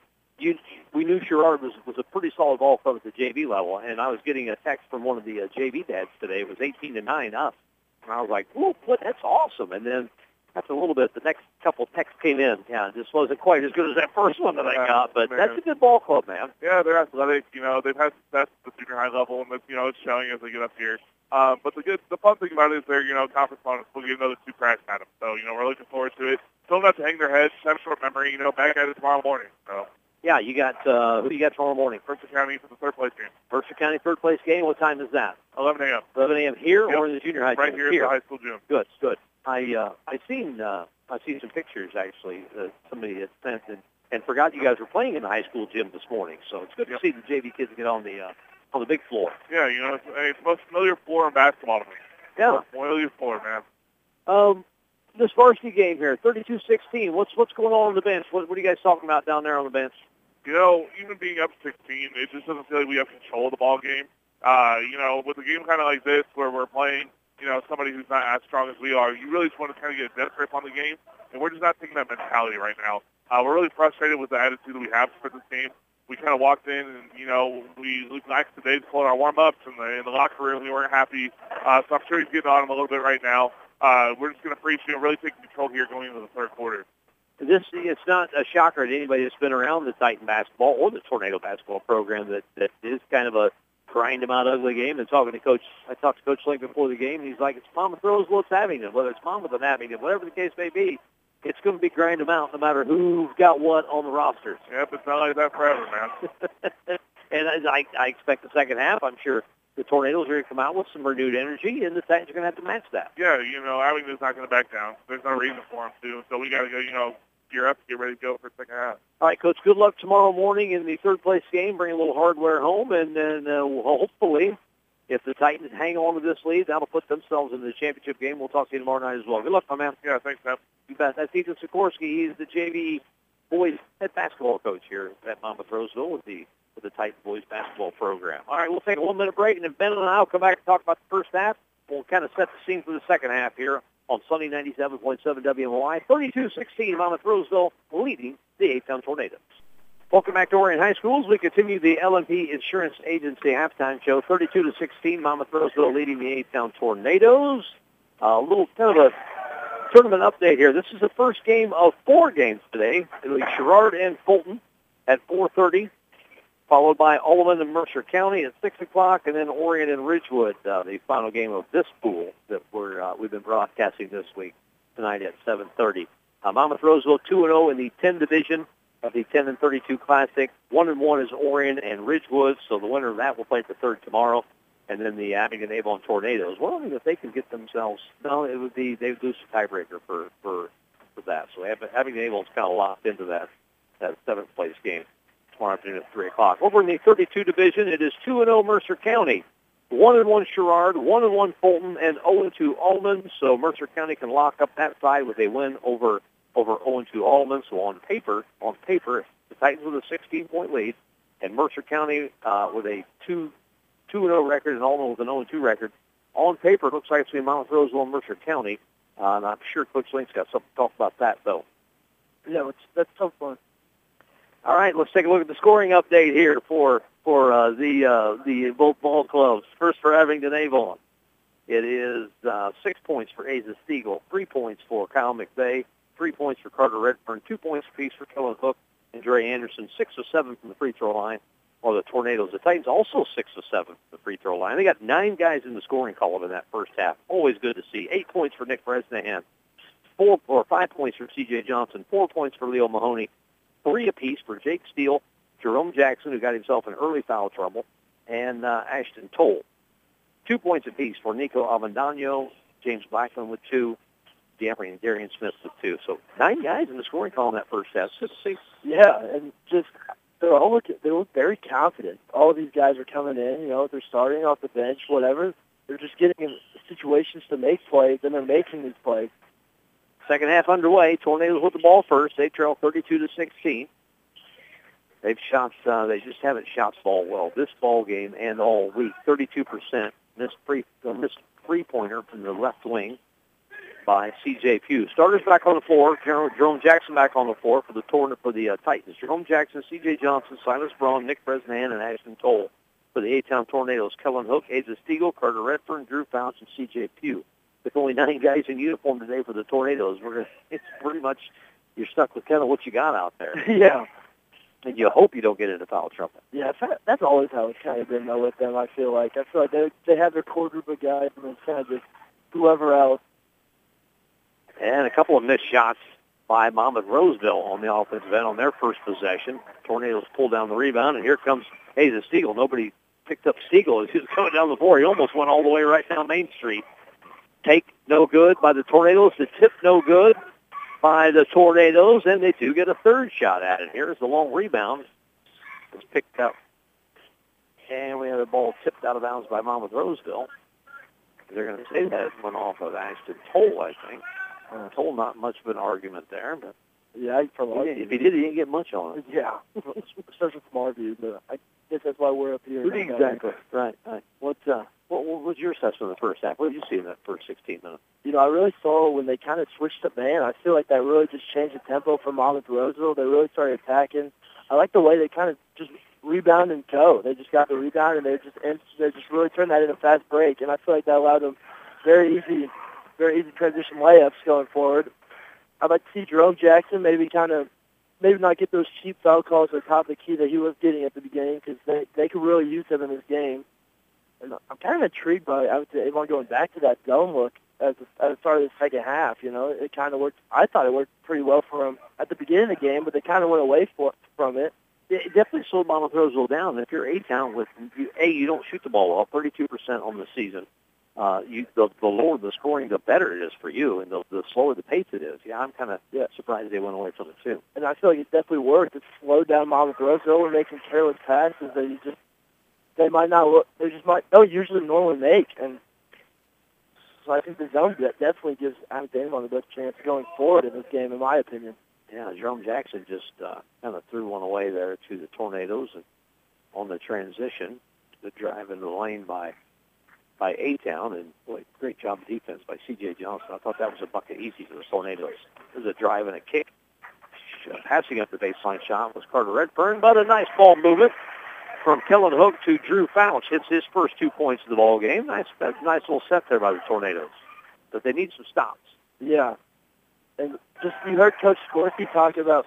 We knew Sherrard was a pretty solid ball club at the JV level, and I was getting a text from one of the JV dads today. It was 18-9 up, and I was like, "Whoa, that's awesome!" And then after a little bit, the next couple texts came in. Yeah, it just wasn't quite as good as that first one that I got, but that's a good ball club, man. Yeah, they're athletic. They've had success at the junior high level, and it's showing as they get up here. But the fun thing about it is they're, conference opponents. We'll get another 2 cracks at them. So, we're looking forward to it. Still not to hang their heads, have short memory, back at it tomorrow morning. So. Yeah, you got, who do you got tomorrow morning? Mercer County for the third place game. Mercer County third place game. What time is that? 11 a.m. 11 a.m. here or in the junior high right gym? Right here at the high school gym. Good. I've seen some pictures, actually, somebody had sent and forgot you guys were playing in the high school gym this morning. So it's good to see the JV kids get on the big floor. Yeah, it's the most familiar floor in basketball to me. Yeah. Familiar floor, man. This varsity game here, 32-16. What's going on the bench? What are you guys talking about down there on the bench? Even being up 16, it just doesn't feel like we have control of the ball game. With a game kind of like this where we're playing, somebody who's not as strong as we are, you really just want to kind of get a death grip on the game, and we're just not taking that mentality right now. We're really frustrated with the attitude that we have for this game. We kind of walked in and, we looked nice today to pull our warm-ups in the locker room. We weren't happy. So I'm sure he's getting on him a little bit right now. We're just going to really take control here going into the third quarter. It's not a shocker to anybody that's been around the Titan basketball or the Tornado basketball program that is kind of a grind-them-out ugly game. And I talked to Coach Link before the game, and he's like, it's Monmouth Roseville, it's Abingdon. Whether it's Monmouth or Abingdon, whatever the case may be, it's going to be grind them out no matter who's got what on the rosters. Yep, it's not like that forever, man. And I expect the second half, I'm sure the Tornadoes are going to come out with some renewed energy, and the Titans are going to have to match that. Yeah, Abingdon's not going to back down. There's no reason for them to. So we got to go, gear up, get ready to go for the second half. All right, Coach, good luck tomorrow morning in the third-place game. Bring a little hardware home, and then hopefully, if the Titans hang on to this lead, that'll put themselves in the championship game. We'll talk to you tomorrow night as well. Good luck, my man. Yeah, thanks, Sam. You bet. That's Ethan Sikorsky. He's the JV boys head basketball coach here at Monmouth Roseville with the Titan boys basketball program. All right, we'll take a 1-minute break, and then Ben and I will come back and talk about the first half. We'll kind of set the scene for the second half here on Sunday 97.7 WMOI. 32-16, Monmouth Roseville leading the A-Town Tornadoes. Welcome back to Orion High School as we continue the LMP Insurance Agency halftime show. 32-16, Monmouth Roseville leading the A-Town Tornadoes. A little kind of a tournament update here. This is the first game of 4 games today. It'll be Sherrard and Fulton at 4:30, followed by Ullman and Mercer County at 6 o'clock, and then Orion and Ridgewood, the final game of this pool that we've been broadcasting this week tonight at 7:30. Monmouth Roseville 2-0 in the 10 division of the 10 and 32 Classic. 1-1 is Orion and Ridgewood, so the winner of that will play at the third tomorrow. And then the Abingdon Avon Tornadoes. Well, I think if they can get themselves, they would lose a tiebreaker for that. So Abingdon Avon's kind of locked into that 7th place game tomorrow afternoon at 3 o'clock. Over in the 32 division, it is 2-0 Mercer County, 1-1 Sherrard, 1-1 Fulton, and 0-2 Ullman. So Mercer County can lock up that side with a win over 0-2 Ullman. So on paper, the Titans with a 16-point lead, and Mercer County with a 2-0 record and Ullman with an 0-2 record. On paper, it looks like it's between Monmouth Roseville and Mercer County. And I'm sure Coach Link's got something to talk about that, though. Yeah, that's so fun. All right, let's take a look at the scoring update here for the both ball clubs. First for Abingdon Avon. It is 6 points for Asa Stiegel, 3 points for Kyle McVeigh, 3 points for Carter Redfern, 2 points apiece for Kellen Hook and Dre Anderson, 6 of 7 from the free throw line. or the Tornadoes. The Titans also 6 of 7 from the free throw line. They got 9 guys in the scoring column in that first half. Always good to see. 8 points for Nick Bresnahan, 5 points for C.J. Johnson, 4 points for Leo Mahoney, 3 apiece for Jake Steele, Jerome Jackson, who got himself in early foul trouble, and Ashton Toll. 2 points apiece for Nico Avendano, James Blackman with 2, and Darian Smith with 2. So 9 guys in the scoring column that first half. Good to see. Yeah, and just they look very confident. All of these guys are coming in, they're starting off the bench, whatever. They're just getting in situations to make plays, and they're making these plays. Second half underway. Tornadoes with the ball first. They trail 32-16. They just haven't shot the ball well this ball game and all week. 32% missed three-pointer from the left wing by C.J. Pugh. Starters back on the floor. Jerome Jackson back on the floor for the Titans. Jerome Jackson, C.J. Johnson, Silas Braun, Nick Bresnahan, and Ashton Toll. For the A-Town Tornadoes, Kellen Hook, Asa Stiegel, Carter Redfern, Drew Fouch, and C.J. Pugh. With only 9 guys in uniform today for the Tornadoes, it's pretty much you're stuck with kind of what you got out there. Yeah. And you hope you don't get into foul trouble. Yeah, that's always how it's kind of been though with them. I feel like they have their core group of guys, and then kind of just whoever else. And a couple of missed shots by Monmouth Roseville on the offensive end on their first possession. Tornadoes pull down the rebound, and here comes Asa Stiegel. Nobody picked up Stiegel as he was coming down the floor. He almost went all the way right down Main Street. Take no good by the Tornadoes. The tip no good by the Tornadoes, and they do get a third shot at it. Here's the long rebound. It's picked up, and we have the ball tipped out of bounds by Monmouth Roseville. They're going to say that it went off of Ashton Toll, I think. Toll, not much of an argument there, but yeah, if he did, he didn't get much on it. Yeah, especially from our view, but I guess that's why we're up here. Exactly. Right. What was your assessment of the first half? What did you see in that first 16 minutes? I really saw when they kind of switched to man. I feel like that really just changed the tempo for Monmouth Roseville. They really started attacking. I like the way they kind of just rebound and go. They just got the rebound, and they just really turned that into a fast break. And I feel like that allowed them very easy transition layups going forward. I'd like to see Jerome Jackson maybe not get those cheap foul calls at the top of the key that he was getting at the beginning, because they could really use him in this game. And I'm kind of intrigued by, I would say, Avon going back to that zone look at the start of the second half. It kind of worked. I thought it worked pretty well for him at the beginning of the game, but they kind of went away from it. It definitely slowed Monmouth Roseville down. If you're A-Town you don't shoot the ball well, 32% on the season. The lower the scoring, the better it is for you, and the slower the pace it is. Yeah, I'm kind of surprised they went away from it too. And I feel like it definitely worked. It slowed down Monmouth Roseville. We're making careless passes that they might not look. They just don't usually normally make. And so I think the zone definitely gives Alabama the best chance going forward in this game, in my opinion. Yeah, Jerome Jackson just kind of threw one away there to the Tornadoes, and on the transition, the drive into the lane by A-Town, and boy, great job of defense by C.J. Johnson. I thought that was a bucket easy for the Tornadoes. There's a drive and a kick. Passing up the baseline shot was Carter Redfern, but a nice ball movement from Kellen Hook to Drew Fouch. Hits his first 2 points of the ball game. Nice little set there by the Tornadoes. But they need some stops. Yeah. And just you heard Coach Skorsky talk about...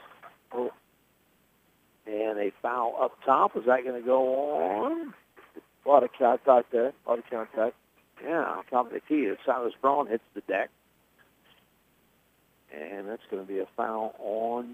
And a foul up top. Is that going to go on? A lot of contact there. A lot of contact. Yeah, on top of the key. Silas Braun hits the deck. And that's going to be a foul on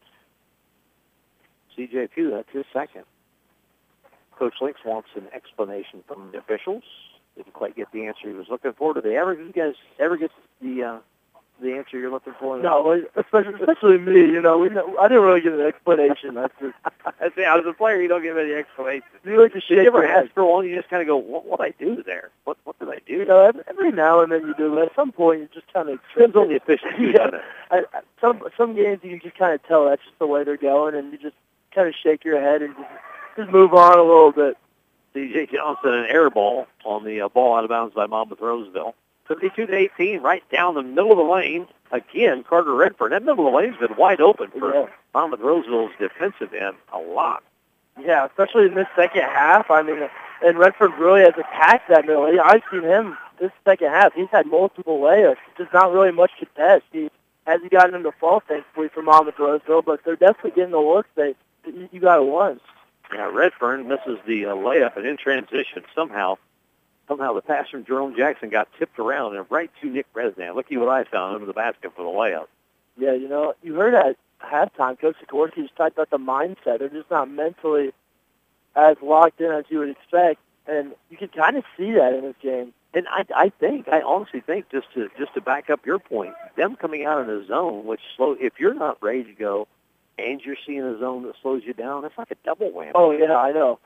C.J. Pugh. That's his second. Coach Links wants an explanation from the officials. Didn't quite get the answer he was looking for. Do you guys ever get the answer you're looking for? No, especially me. I didn't really get an explanation. I was a player. You don't give any explanation. You like to shake your ever ask for one? You just kind of go, "What did I do there? What did I do?" Every now and then you do. But at some point, you just kind of depends on the official. Some games you can just kind of tell that's just the way they're going, and you just kind of shake your head and just move on a little bit. C.J. Johnson, an air ball on the ball out of bounds by Monmouth Roseville. 52-18, right down the middle of the lane. Again, Carter Redfern. That middle of the lane's been wide open for Monmouth Roseville's defensive end a lot. Yeah, especially in this second half. I mean, and Redfern really has attacked that middle. I've seen him this second half. He's had multiple layups. Just not really much to test. He hasn't gotten into fall, thankfully, for Monmouth Roseville, but they're definitely getting the looks that you got to want. Yeah, Redfern misses the layup, and in transition, somehow the pass from Jerome Jackson got tipped around and right to Nick Bresnan. Look at what I found under the basket for the layup. Yeah, you know, you heard at halftime, Coach Sikorsky just talked about the mindset. They're just not mentally as locked in as you would expect, and you can kind of see that in this game. And I honestly think, just to back up your point, them coming out in a zone, which if you're not ready to go, and you're seeing a zone that slows you down, it's like a double whammy. Oh yeah, I know.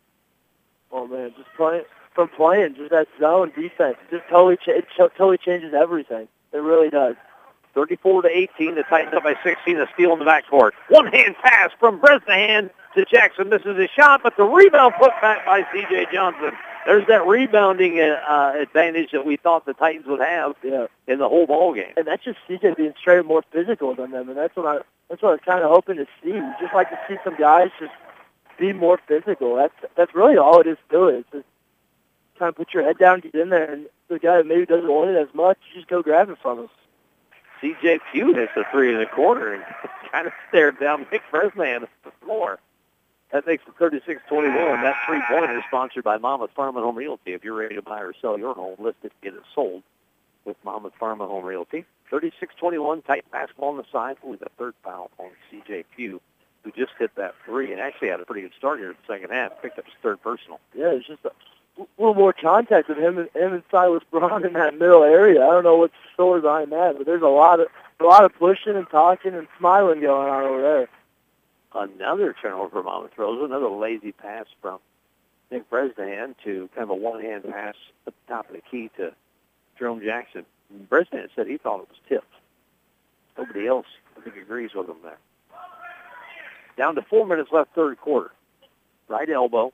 Oh man, just playing just that zone defense, just it totally changes everything. It really does. 34-18, the Titans up by 16, a steal in the backcourt. One-hand pass from Bresnahan to Jackson, misses his shot, but the rebound put back by C.J. Johnson. There's that rebounding advantage that we thought the Titans would have in the whole ball game. And that's just C.J. being straight more physical than them, and that's what I was kind of hoping to see. You just like to see some guys just be more physical. That's really all it is to it. It's just kind of put your head down, get in there, and the guy that maybe doesn't want it as much, you just go grab it from him. C.J. Pugh hits a three in the corner and kind of stared down Nick Bresnan at the floor. That makes it 36-21. That three-pointer is sponsored by Monmouth Farm and Home Realty. If you're ready to buy or sell your home, list it, get it sold with Monmouth Farm and Home Realty. 36-21, tight basketball on the side with a third foul on C.J. Pugh, who just hit that three and actually had a pretty good start here in the second half. Picked up his third personal. Yeah, it's just a little more contact with him and Silas Braun in that middle area. I don't know what's the story behind that, but there's a lot of pushing and talking and smiling going on over there. Another turnover for Monmouth Rose, another lazy pass from Nick Bresnahan to kind of a one-hand pass at the top of the key to Jerome Jackson. Bresnahan said he thought it was tipped. Nobody else, I think, agrees with him there. Down to 4 minutes left, third quarter. Left elbow,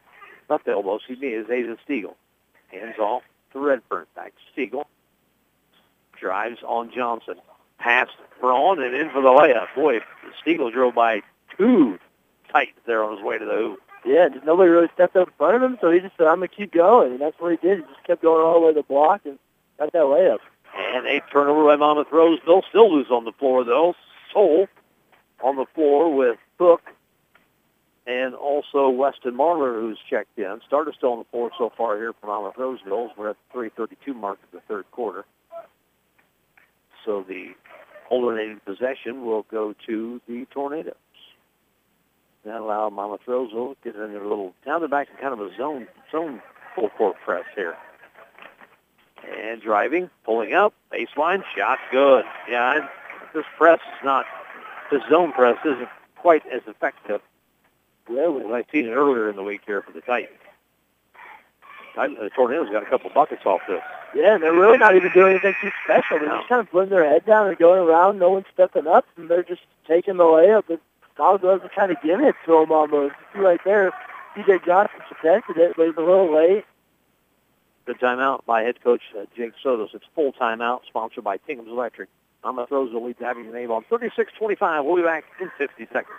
is Aiden Stiegel. Hands off to Redfern. Back to Stiegel. Drives on Johnson. Pass Braun and in for the layup. Boy, Stiegel drove by two Titans there on his way to the hoop. Yeah, just nobody really stepped up in front of him, so he just said, I'm going to keep going. And that's what he did. He just kept going all the way to the block and got that layup. And a turnover by Monmouth Roseville. Still loose on the floor, though. Soule on the floor with Hook and also Weston Marler, who's checked in. Starter still on the floor so far here for Monmouth Roseville. We're at the 3:32 mark of the third quarter. So the alternating possession will go to the Tornadoes. That allowed Monmouth Roseville to get in their little, now they're back in kind of a zone full court press here. And driving, pulling up, baseline, shot good. Yeah, this zone press isn't quite as effective as I've seen it earlier in the week here for the Titans. The Tornadoes got a couple buckets off this. Yeah, and they're really not even doing anything too special. They're just kind of putting their head down and going around. No one's stepping up, and they're just taking the layup. And Monmouth are kind of giving it to them almost. You see right there, C.J. Johnson protected it, but he's a little late. Good timeout by head coach Jake Sotos. It's full timeout, sponsored by Tingham's Electric. Monmouth Roseville leads having the name on 36-25. We'll be back in 50 seconds.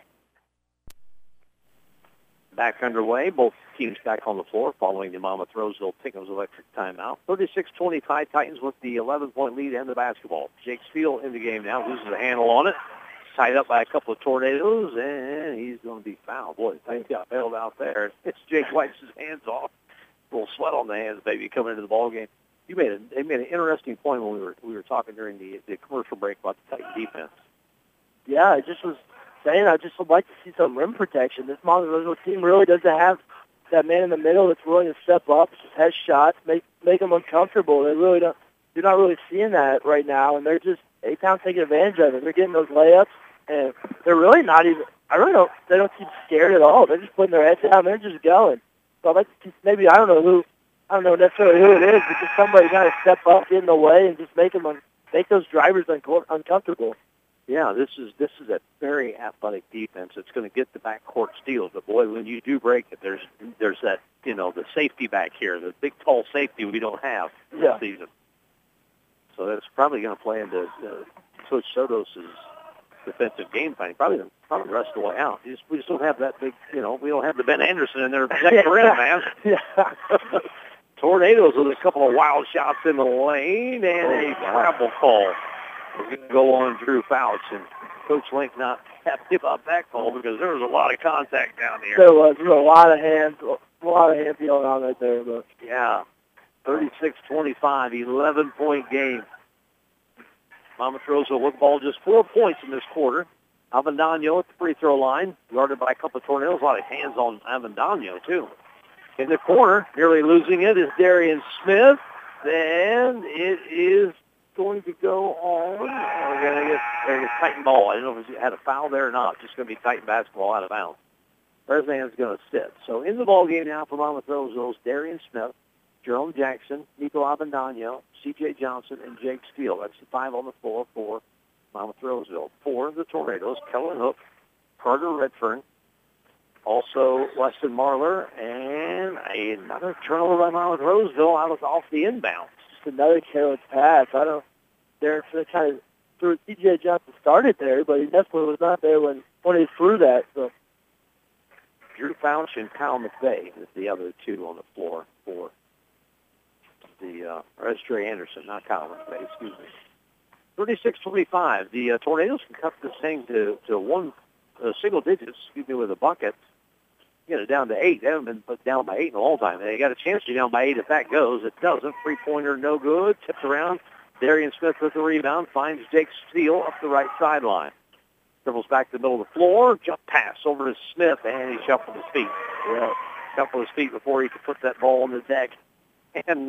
Back underway. Both teams back on the floor following the Monmouth Roseville Tingham's Electric timeout. 36-25 Titans with the 11-point lead and the basketball. Jake Spiel in the game now. Loses the handle on it. Tied up by a couple of Tornadoes, and he's going to be fouled. Boy, the Titans got bailed out there. It's Jake wipes his hands off. A little sweat on the hands, baby, coming into the ball game. They made an interesting point when we were talking during the commercial break about the Titan defense. Yeah, I just was saying I just would like to see some rim protection. This Monmouth Roseville team really doesn't have that man in the middle that's willing to step up, just has shots, make them uncomfortable. They really don't. You're not really seeing that right now, and they're just A-Town taking advantage of it. They're getting those layups, and they're really not even. They don't seem scared at all. They're just putting their heads down. They're just going. So I'd like to maybe I don't know necessarily who it is, but just somebody got to step up, get in the way, and just make those drivers uncomfortable. Yeah, this is a very athletic defense. It's going to get the backcourt steals, but boy, when you do break it, there's that the safety back here, the big tall safety we don't have this season. So that's probably going to play into Coach Sotos' defensive game planning. Probably the rest of the way out. We just don't have that big. We don't have the Ben Anderson in there protecting the rim, man. Yeah. Tornadoes with a couple of wild shots in the lane and a travel call. We're going to go on Drew Fouch, and Coach Link not happy about that call because there was a lot of contact down there. There was a lot of hands going on right there. But Yeah, 36-25, 11-point game. Monmouth Roseville with the ball just 4 points in this quarter. Avendano at the free throw line, guarded by a couple of Tornadoes. A lot of hands on Avendano, too. In the corner, nearly losing it, is Darian Smith. And it is going to go on. We're going to get Titan ball. I don't know if it had a foul there or not. Just going to be Titan basketball out of bounds. Bresnahan's going to sit. So in the ball game now for Monmouth Roseville, Darian Smith, Jerome Jackson, Nico Avendano, C.J. Johnson, and Jake Steele. That's the 5 on the floor for Monmouth Roseville. 4 of the Tornadoes, Kellen Hook, Carter Redfern, also Weston Marler, and another turnover by Monmouth Roseville out off the inbound. Just another careless pass. They're kind of threw C.J. Johnson started there, but he definitely was not there when he threw that. So Drew Fouch and Kyle McVeigh is the other 2 on the floor for the, or that's Trey Anderson, not Kyle McVeigh, excuse me. 36-25. The Tornadoes can cut this thing to single digits, with a bucket. Get it down to 8. They haven't been put down by 8 in a long time. They got a chance to be down by 8 if that goes. It doesn't. Three-pointer, no good. Tipped around. Darian Smith with the rebound. Finds Jake Steele up the right sideline. Dribbles back to the middle of the floor. Jump pass over to Smith, and he shuffled his feet. Yeah, shuffled his feet before he could put that ball on the deck. And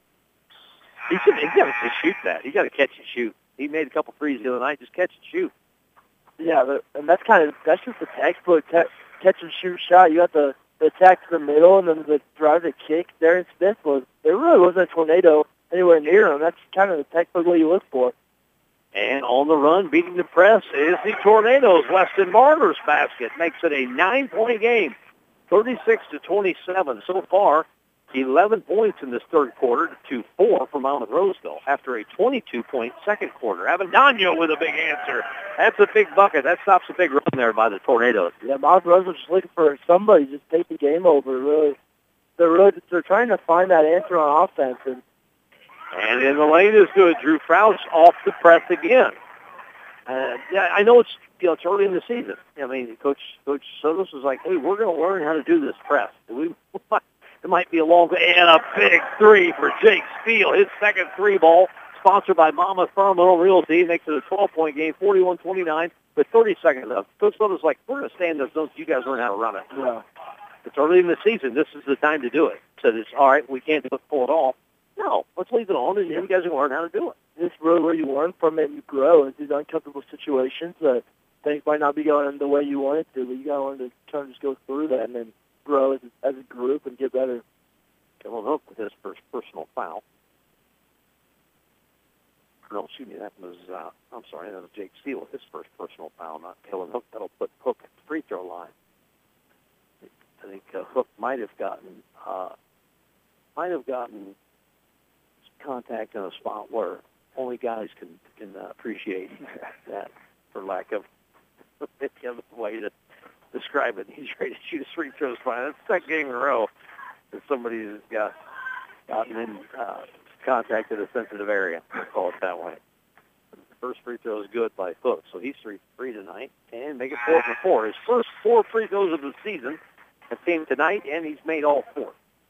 he got to shoot that. He got to catch and shoot. He made a couple threes the other night. Just catch and shoot. Yeah, and that's just the textbook catch and shoot shot. You got the attack to the middle and then the drive to kick. Darian Smith there really wasn't a tornado anywhere near him. That's kind of the textbook what you look for. And on the run, beating the press, is the Tornadoes. Weston Marler's basket makes it a 9-point game, 36-27 so far. 11 points in this third quarter to 4 for Monmouth Roseville after a 22-point second quarter. Avendano with a big answer. That's a big bucket. That stops a big run there by the Tornadoes. Yeah, Monmouth Roseville's just looking for somebody to just take the game over. They're trying to find that answer on offense. And in the lane is good. Drew Fouch off the press again. Yeah, I know it's early in the season. I mean, Coach Sotos was like, "Hey, we're going to learn how to do this press. It might be a long and a big 3 for Jake Steele. His second 3 ball, sponsored by Monmouth Fundamental Realty, makes it a 12-point game, 41-29, with 30 seconds left. Coach Sotos was like, "We're going to stay in those zones. You guys learn how to run it." Yeah. It's early in the season. This is the time to do it. So it's all right. We can't pull it off. No, let's leave it on, and you guys will learn how to do it. This is really where you learn from it and you grow in these uncomfortable situations that things might not be going the way you want it to, but you got to learn to kind of just go through that and then grow as a group and get better. Kellen Hook with his first personal foul. No, excuse me, that was Jake Steele with his first personal foul, not Kellen Hook. That'll put Hook at the free throw line. I think Hook might have gotten contact in a spot where only guys can appreciate that, for lack of any other way to describe it. He's ready to shoot his free throws fine. That's the second game in a row that somebody has gotten in contact in a sensitive area. We'll call it that way. The first free throw is good by Hook, so he's 3 tonight, and make it 4 for 4. His first 4 free throws of the season have came tonight, and he's made all 4.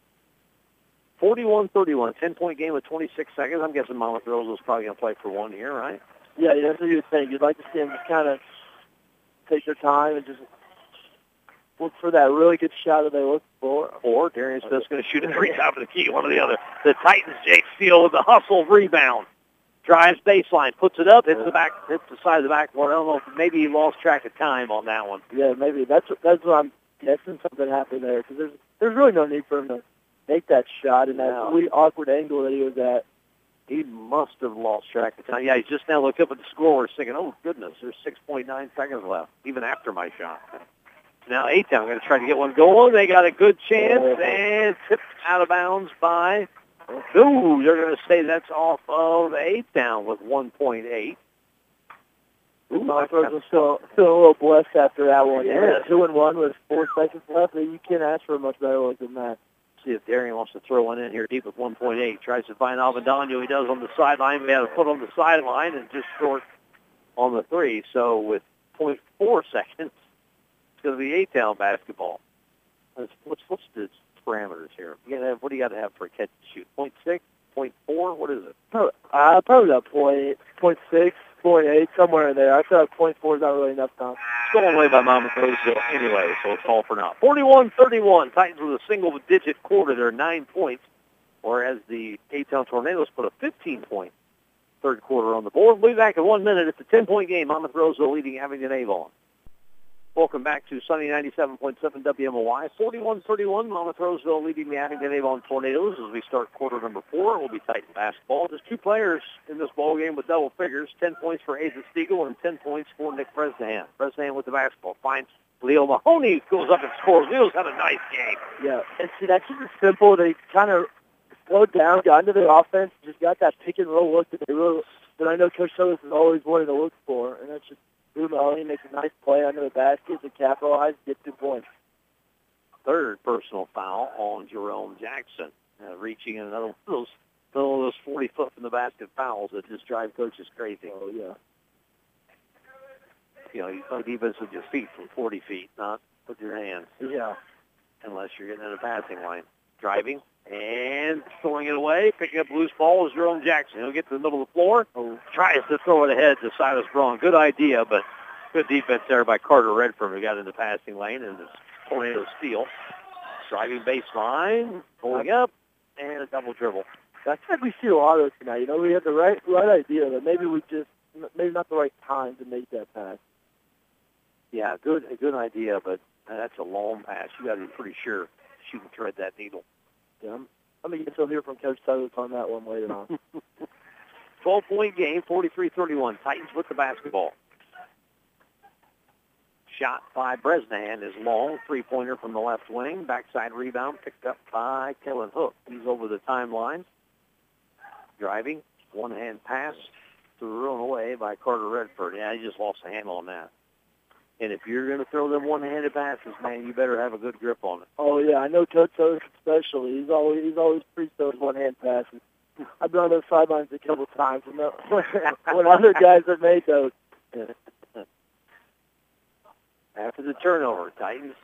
41-31, 10-point game with 26 seconds. I'm guessing Monmouth Roseville's probably going to play for 1 here, right? Yeah, that's what you would think. You'd like to see them just kind of take their time and just look for that really good shot that they look for. Or Darian Smith's going to shoot it 3 top of the key, one or the other. The Titans, Jake Steele with the hustle rebound. Drives baseline, puts it up, hits the side of the backboard. I don't know, maybe he lost track of time on that one. Yeah, maybe. That's what I'm guessing something happened there, because there's really no need for him to make that shot in that really awkward angle that he was at. He must have lost track of time. Yeah, he's just now looked up at the scoreboard thinking, oh, goodness, there's 6.9 seconds left, even after my shot. Now A-Town going to try to get one going. They got a good chance, and tipped out of bounds by... Ooh, they're going to say that's off of A-Town with 1.8. My first was still a little blessed after that one. Yeah. 2-1 with 4 seconds left. You can't ask for a much better look than that. See if Darian wants to throw one in here deep with 1.8. Tries to find Avendano. He does on the sideline. We had a foot on the sideline and just short on the 3. So with 0.4 seconds. It's going to be A-Town basketball. What's the parameters here? What do you got to have for a catch and shoot? 0.6, 0.4? What is it? Probably about 0.6, 0.8, somewhere in there. I feel like 0.4 is not really enough time. It's going away by Monmouth Roseville anyway, so it's all for now. 41-31. Titans with a single-digit quarter. They're 9 points, whereas the A-Town Tornadoes put a 15-point third quarter on the board. We'll be back in 1 minute. It's a 10-point game. Monmouth Roseville leading Abingdon Avon. Welcome back to Sunny 97.7 WMOY. 41-31, Monmouth Roseville leading the Abingdon Avon Tornadoes as we start quarter number 4. We'll be Titan basketball. There's 2 players in this ball game with double figures. 10 points for Aiden Stiegel and 10 points for Nick Bresnahan. Bresnahan with the basketball finds Leo Mahoney, goes up and scores. Leo's had a nice game. Yeah, and see, that's just simple. They kind of slowed down, got into their offense, just got that pick and roll look that I know Coach Solis has always wanted to look for, and that's just Leo Mahoney makes a nice play under the basket to capitalize, get 2 points. Third personal foul on Jerome Jackson, reaching in another one of those 40-foot from the basket fouls that just drive coaches crazy. Oh, yeah. You know, you play defense with your feet from 40 feet, not with your hands. Yeah. Unless you're getting in a passing lane. Driving and throwing it away, picking up loose ball is Jerome Jackson. He'll get to the middle of the floor, tries to throw it ahead to Silas Braun. Good idea, but good defense there by Carter Redford, who got in the passing lane, and this tornado steal. Driving baseline, pulling up, and a double dribble. I think we see a lot of those tonight. You know, we had the right idea, but maybe not the right time to make that pass. Yeah, a good idea, but that's a long pass. You got to be pretty sure she can thread that needle. Yeah, I'm going to get to hear from Coach Solis on that one later on. 12-point game, 43-31. Titans with the basketball. Shot by Bresnahan is long. 3-pointer from the left wing. Backside rebound picked up by Kellen Hook. He's over the timeline. Driving. One-hand pass thrown away by Carter Redford. Yeah, he just lost the handle on that. And if you're going to throw them one-handed passes, man, you better have a good grip on it. Oh, yeah, I know Coach Solis especially. He's always preached those one-hand passes. I've been on those sidelines a couple times when other guys have made those. After the turnover, Titans.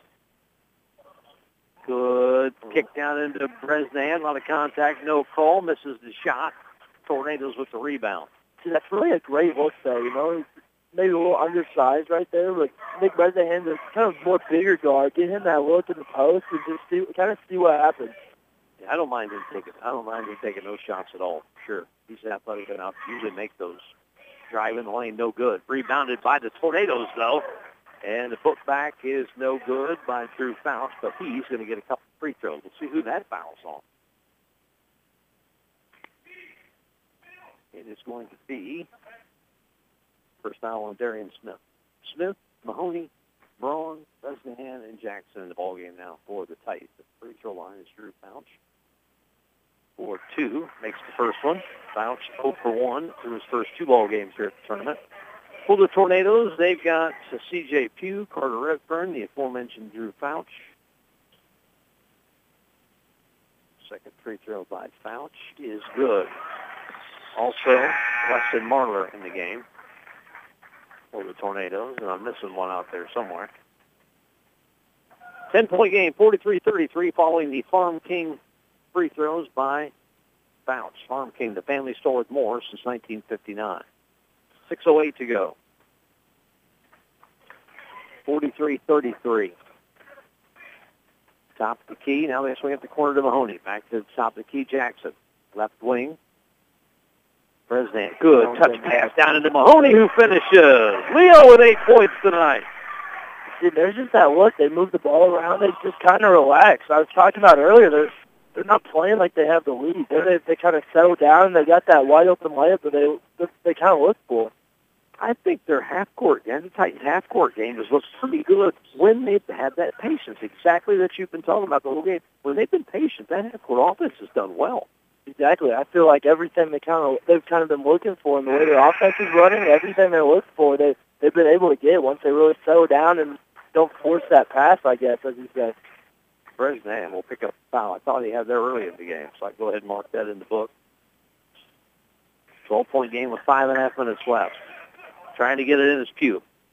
Good kick down into Bresnahan. A lot of contact, no call. Misses the shot. Tornadoes with the rebound. See, that's really a great look, though. You know, he's maybe a little undersized right there, but Nick Bresnahan's a kind of more bigger guard. Get him that look in the post and just see what happens. Yeah, I don't mind him taking those shots at all. Sure, he's athletic enough to usually make those. Driving the lane, no good. Rebounded by the Tornadoes, though. And the putback is no good by Drew Faust, but he's going to get a couple free throws. We'll see who that fouls on. It is going to be first foul on Darian Smith. Smith, Mahoney, Braun, Bresnahan, and Jackson in the ballgame now for the Titans. The free throw line is Drew Fouch. 4-2 makes the first one. Fouch 0 for 1 through his first 2 ball games here at the tournament. For the Tornadoes, they've got C.J. Pugh, Carter Redfern, the aforementioned Drew Fouch. Second free throw by Fouch is good. Also, Weston Marler in the game for the Tornadoes, and I'm missing one out there somewhere. 10-point game, 43-33, following the Farm King free throws by Fouch. Farm King, the family store with more since 1959. 6:08 to go. 43-33. Top of the key. Now they swing up the corner to Mahoney. Back to the top of the key, Jackson. Left wing. Bresnahan. Good touch pass down into Mahoney, who finishes. Leo with 8 points tonight. See, there's just that look. They move the ball around. They just kind of relax. I was talking about earlier, they're not playing like they have the lead. They kind of settle down, and they got that wide-open layup that they kind of look for. I think their half-court game, the Titans' half-court game, just looks pretty good when they've had that patience, exactly that you've been talking about the whole game. When they've been patient, that half-court offense has done well. Exactly. I feel like everything they've kind of been looking for, and the way their offense is running, everything they look for, they've been able to get once they really settle down and don't force that pass, I guess, as you say. Bresnahan will pick up a foul. I thought he had there early in the game, so I go ahead and mark that in the book. 12-point game with 5.5 minutes left. Trying to get it in his Pugh.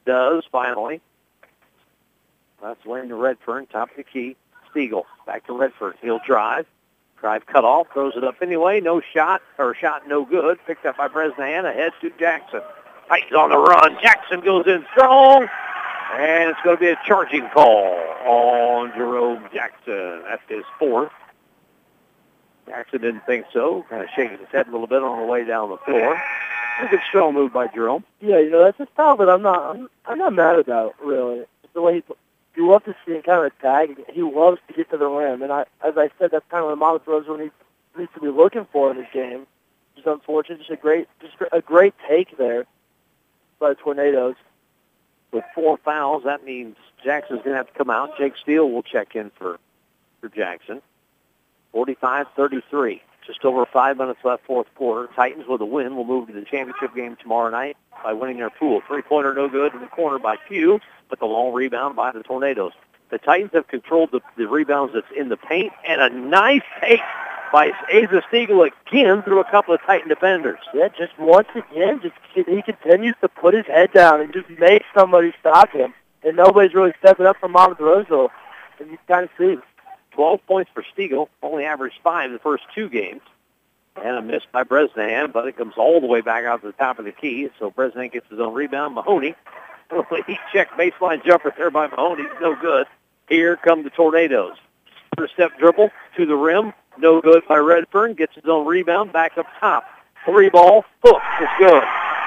does, finally. That's Lane to Redfern, top of the key. Stiegel back to Redfern. He'll drive. Drive cut off, throws it up anyway. No shot, or shot no good. Picked up by Bresnahan, ahead to Jackson. Titans on the run. Jackson goes in strong, and it's going to be a charging call on Jerome Jackson. That's his fourth. Jackson didn't think so. Kind of shaking his head a little bit on the way down the floor. A good strong move by Jerome. Yeah, that's a style that I'm not mad about, really. It's the way you love to see him kind of attack. He loves to get to the rim, and as I said, that's kind of what Monmouth Roseville needs to be looking for in this game. Just unfortunate, just a great take there by the Tornadoes. With 4 fouls, that means Jackson's going to have to come out. Jake Steele will check in for Jackson. 45-33. Just over 5 minutes left, fourth quarter. Titans with a win will move to the championship game tomorrow night by winning their pool. 3-pointer no good in the corner by Pugh, but the long rebound by the Tornadoes. The Titans have controlled the rebounds that's in the paint, and a nice take by Asa Stiegel again through a couple of Titan defenders. Yeah, just once again, he continues to put his head down and just make somebody stop him. And nobody's really stepping up from Monmouth Roseville, and you kind of see. 12 points for Stiegel, only averaged 5 in the first 2 games. And a miss by Bresnahan, but it comes all the way back out to the top of the key. So Bresnahan gets his own rebound. Mahoney, he checked baseline jumper there by Mahoney. No good. Here come the Tornadoes. First step dribble to the rim. No good by Redfern. Gets his own rebound back up top. 3-ball. Hook is good.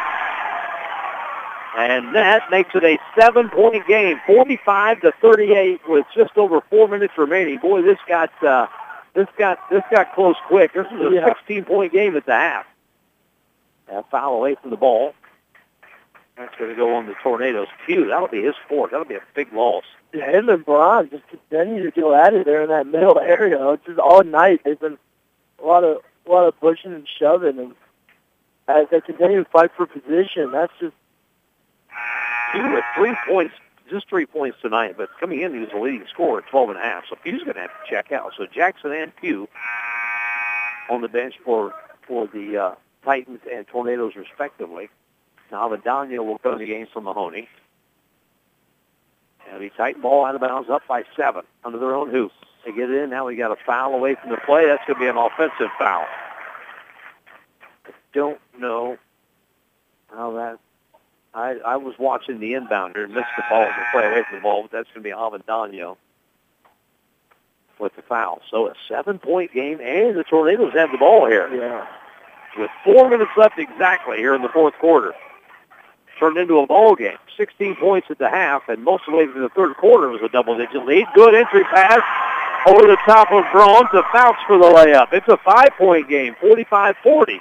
And that makes it a 7-point game, 45-38, with just over 4 minutes remaining. Boy, this got close quick. This is a 16-point game at the half. A foul away from the ball. That's going to go on the Tornadoes. Phew, that'll be his fourth. That'll be a big loss. Yeah, him and Braun just continue to go at it there in that middle area. It's just all night. They've been a lot of pushing and shoving, and as they continue to fight for position, that's just. Pugh with 3 points, just 3 points tonight, but coming in, he was the leading scorer at 12.5. So Pugh's going to have to check out. So Jackson and Pugh on the bench for the Titans and Tornadoes, respectively. Now Avendano will come to the game for Mahoney. And the Titan ball out of bounds, up by 7 under their own hoop. They get it in. Now we got a foul away from the play. That's going to be an offensive foul. I don't know how that. I was watching the inbounder and missed the ball to play away from the ball, but that's going to be Avendano with the foul. So a 7-point game, and the Tornadoes have the ball here. Yeah. With 4 minutes left exactly here in the fourth quarter. Turned into a ball game. 16 points at the half, and most of the way through the third quarter was a double-digit lead. Good entry pass over the top of Braun to Fouts for the layup. It's a 5-point game, 45-40.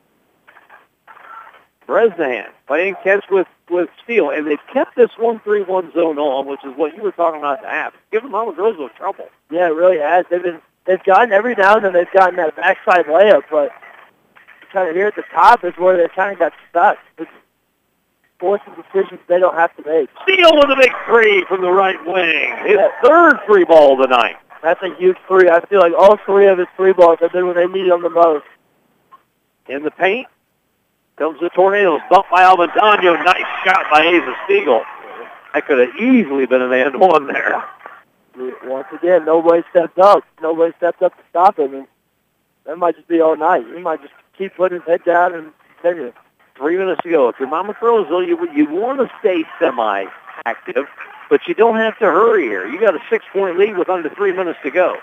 Bresnahan playing catch with Steele, and they've kept this 1-3-1 zone on, which is what you were talking about at the half. Giving Monmouth Roseville trouble. Yeah, it really has. They've gotten every now and then they've gotten that backside layup, but kind of here at the top is where they kind of got stuck. It's forcing decisions they don't have to make. Steele with a big 3 from the right wing. His third 3-ball of the night. That's a huge 3. I feel like all 3 of his 3-balls have been when they need them the most. In the paint comes the Tornadoes. Bumped by Avendano. Nice shot by Asa Stiegel. That could have easily been an and one there. Once again, nobody stepped up. Nobody stepped up to stop him. And that might just be all night. He might just keep putting his head down and continue. 3 minutes to go. If you're Monmouth Roseville, you want to stay semi-active, but you don't have to hurry here. You got a 6-point lead with under 3 minutes to go.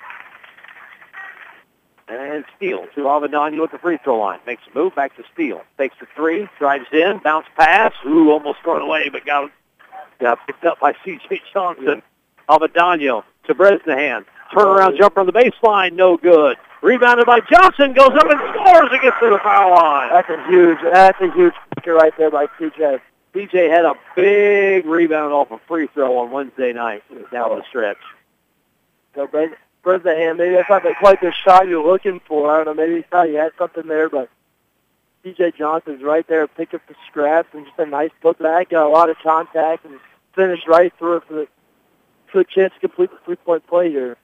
And Steele to Avendano at the free throw line. Makes a move back to Steele. Takes the 3, drives in, bounce pass. Ooh, almost thrown away, but got picked up by C.J. Johnson. Avendano to Bresnahan. Turnaround jumper on the baseline, no good. Rebounded by Johnson, goes up and scores and gets to the foul line. That's a huge kicker right there by C.J. C.J. had a big rebound off a free throw on Wednesday night down the stretch. So Bresnahan, maybe that's not quite the shot you're looking for. I don't know, maybe he thought he had something there, but C.J. Johnson's right there, pick up the scraps, and just a nice putback, got a lot of contact, and finished right through it for a chance to complete the 3-point play here.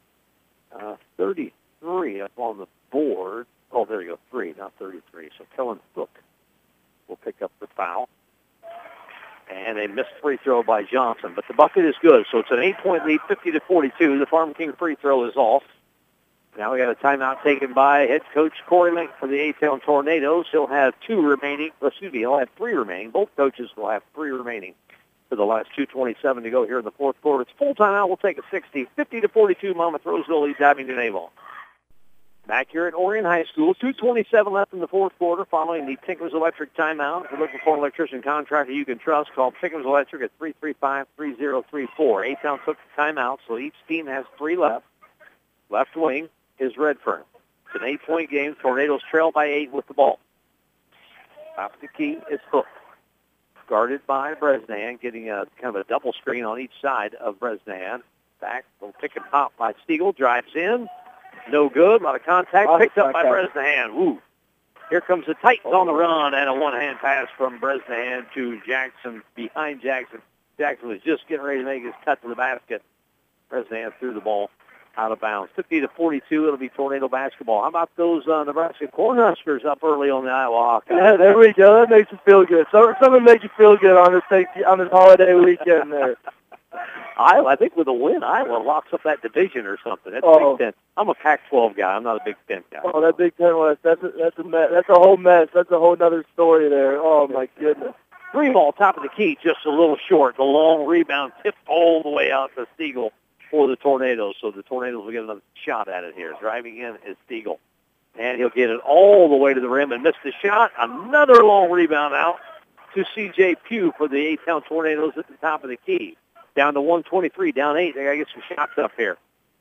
33 up on the board. Oh, there you go, 3, not 33. So Kellen Hook will pick up the foul. And a missed free throw by Johnson. But the bucket is good, so it's an 8-point lead, 50-42. The Farm King free throw is off. Now we got a timeout taken by head coach Corey Link for the A-Town Tornadoes. He'll have he'll have 3 remaining. Both coaches will have 3 remaining for the last 2:27 to go here in the fourth quarter. It's full timeout. We'll take a 60. 50-42, Monmouth Roseville leads Abingdon Avon. Back here at Orion High School, 2:27 left in the fourth quarter following the Tinkers Electric timeout. If you're looking for an electrician contractor you can trust, call Tinkers Electric at 335-3034. A-Town took the timeout, so each team has 3 left. Left wing is Redfern. It's an 8-point game. Tornadoes trail by 8 with the ball. Top of the key is Hook. Guarded by Bresnahan, getting a kind of a double screen on each side of Bresnahan. Back, little pick and pop by Stiegel. Drives in. No good. A lot of contact. Picked up by Bresnahan. Woo. Here comes the Titans on the run, and a one-hand pass from Bresnahan to Jackson, behind Jackson. Jackson was just getting ready to make his cut to the basket. Bresnahan threw the ball out of bounds. 50-42, it'll be Tornado basketball. How about those Nebraska Cornhuskers up early on the Iowa Hawkeyes? Yeah, there we go. That makes you feel good. Something makes you feel good on this holiday weekend there. Iowa, I think with a win, Iowa locks up that division or something. That's Big Ten. I'm a Pac-12 guy. I'm not a Big Ten guy. Oh, that Big Ten West, that's a mess. That's a whole mess. That's a whole other story there. Oh, my goodness. 3 ball, top of the key, just a little short. The long rebound tipped all the way out to Stiegel for the Tornadoes. So the Tornadoes will get another shot at it here. Driving in is Stiegel. And he'll get it all the way to the rim and miss the shot. Another long rebound out to C.J. Pugh for the A-Town Tornadoes at the top of the key. Down to 123, down 8. They got to get some shots up here.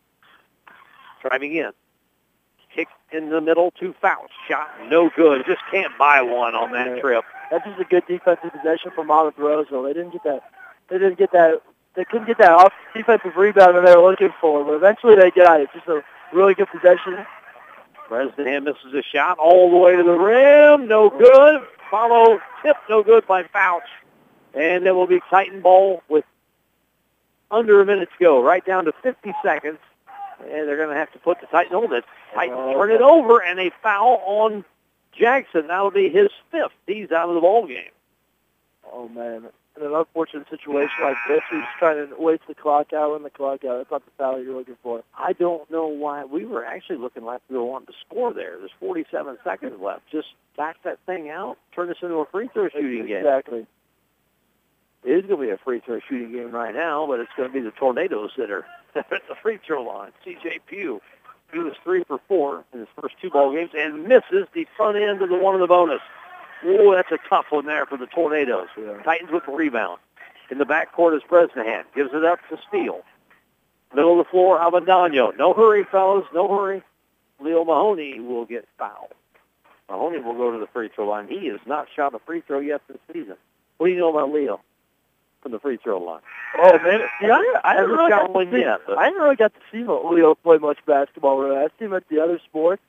Driving in. Kick in the middle to Fouch. Shot no good. Just can't buy one on that trip. That's just a good defensive possession from Monmouth Roseville. They couldn't get that off defensive rebound that they were looking for, but eventually they got it. Just a really good possession. Bresnahan misses a shot all the way to the rim. No good. Follow tip, no good by Fouch. And it will be Titan ball with under a minute to go, right down to 50 seconds. And they're going to have to put the Titan on it. Titans turn it over, and a foul on Jackson. That'll be his 5th. He's out of the ball game. Oh, man. In an unfortunate situation like this, he's trying to waste the clock out and the clock out. That's not the foul you're looking for. I don't know why. We were actually looking like we were wanting to score there. There's 47 seconds left. Just back that thing out, turn this into a free throw shooting game. Exactly. It is going to be a free throw shooting game right now, but it's going to be the Tornadoes that are at the free throw line. C.J. Pugh. Pugh is 3 for 4 in his first 2 ball games and misses the front end of the one in the bonus. Oh, that's a tough one there for the Tornadoes. Yeah. Titans with the rebound. In the backcourt is Bresnahan. Gives it up to Steele. Middle of the floor, Avendano. No hurry, fellas. No hurry. Leo Mahoney will get fouled. Mahoney will go to the free throw line. He has not shot a free throw yet this season. What do you know about Leo from the free throw line? Oh, man. See, I never really got to see Leo play much basketball. Really. I see him at the other sports.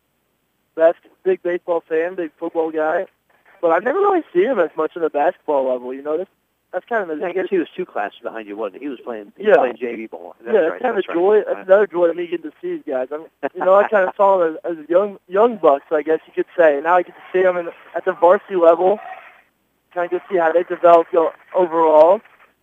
Big baseball fan, big football guy. But I've never really seen him as much on the basketball level. You know, that's kind of. I guess he was 2 classes behind you, wasn't he? He was playing JV ball. That's kind of joy. That's another joy to me getting to see these guys. I mean, I kind of saw them as young bucks, I guess you could say. Now I get to see them at the varsity level. Kind of get to see how they develop overall.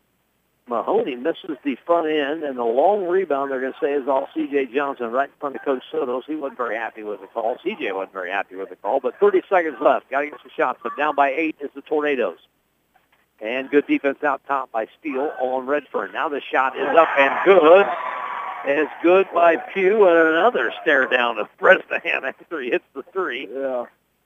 Mahoney misses the front end, and the long rebound, they're going to say, is all C.J. Johnson right in front of Coach Sotos. He wasn't very happy with the call. C.J. wasn't very happy with the call, but 30 seconds left. Got to get some shots, but down by 8 is the Tornadoes. And good defense out top by Steele on Redfern. Now the shot is up and good. And it's good by Pugh, and another stare down of Bresnahan after he hits the 3. Yeah.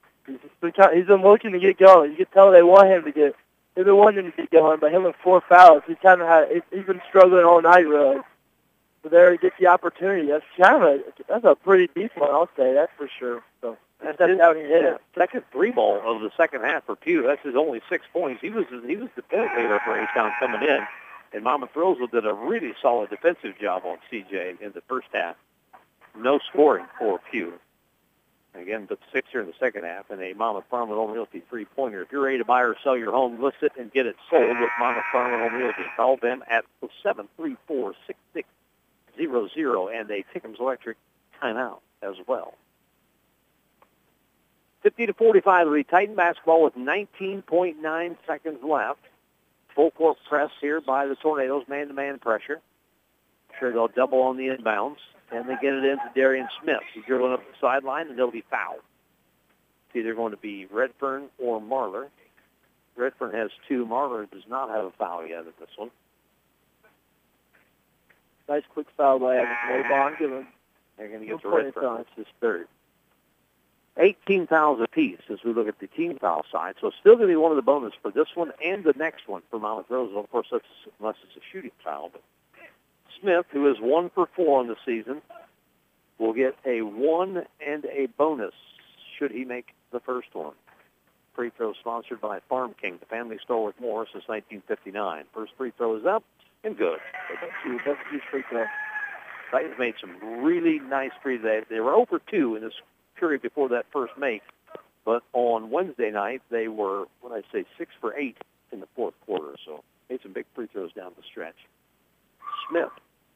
He's been looking to get going. You can tell they want him to get They've been wanting him to get going, but him with 4 fouls, he's been struggling all night, really. So there he gets the opportunity. That's a pretty decent one, I'll say, that's for sure. So that's out and hit it. Second 3 ball of the second half for Pugh. That's his only 6 points. He was the point leader for A-Town coming in, and Monmouth Roseville did a really solid defensive job on CJ in the first half. No scoring for Pugh. Again, the 6 here in the second half, and a Monmouth Farmland Home Realty 3-pointer. If you're ready to buy or sell your home, list it and get it sold with Monmouth Farmland Home Realty. Call them at 734-6600, and a Tickham's Electric timeout as well. 50-45, the Titan basketball with 19.9 seconds left. full court press here by the Tornadoes, man-to-man pressure. Sure, they'll double on the inbounds, and they get it into Darian Smith. He's dribbling up the sideline, and they'll be fouled. It's either going to be Redfern or Marler. Redfern has 2. Marler does not have a foul yet at this one. Nice quick foul by Avon. They're going to get to Redfern. It's his 3rd. 18 fouls apiece as we look at the team foul side. So it's still going to be one of the bonus for this one and the next one for Monmouth Roseville. Of course, that's unless it's a shooting foul. But Smith, who is 1 for 4 on the season, will get a 1 and a bonus should he make the first one. Free throw sponsored by Farm King, the family store with more since 1959. First free throw is up and good. That's a huge free throw. Titans made some really nice free throws. They were 0 for 2 in this period before that first make, but on Wednesday night they were, 6 for 8 in the fourth quarter. So made some big free throws down the stretch. Smith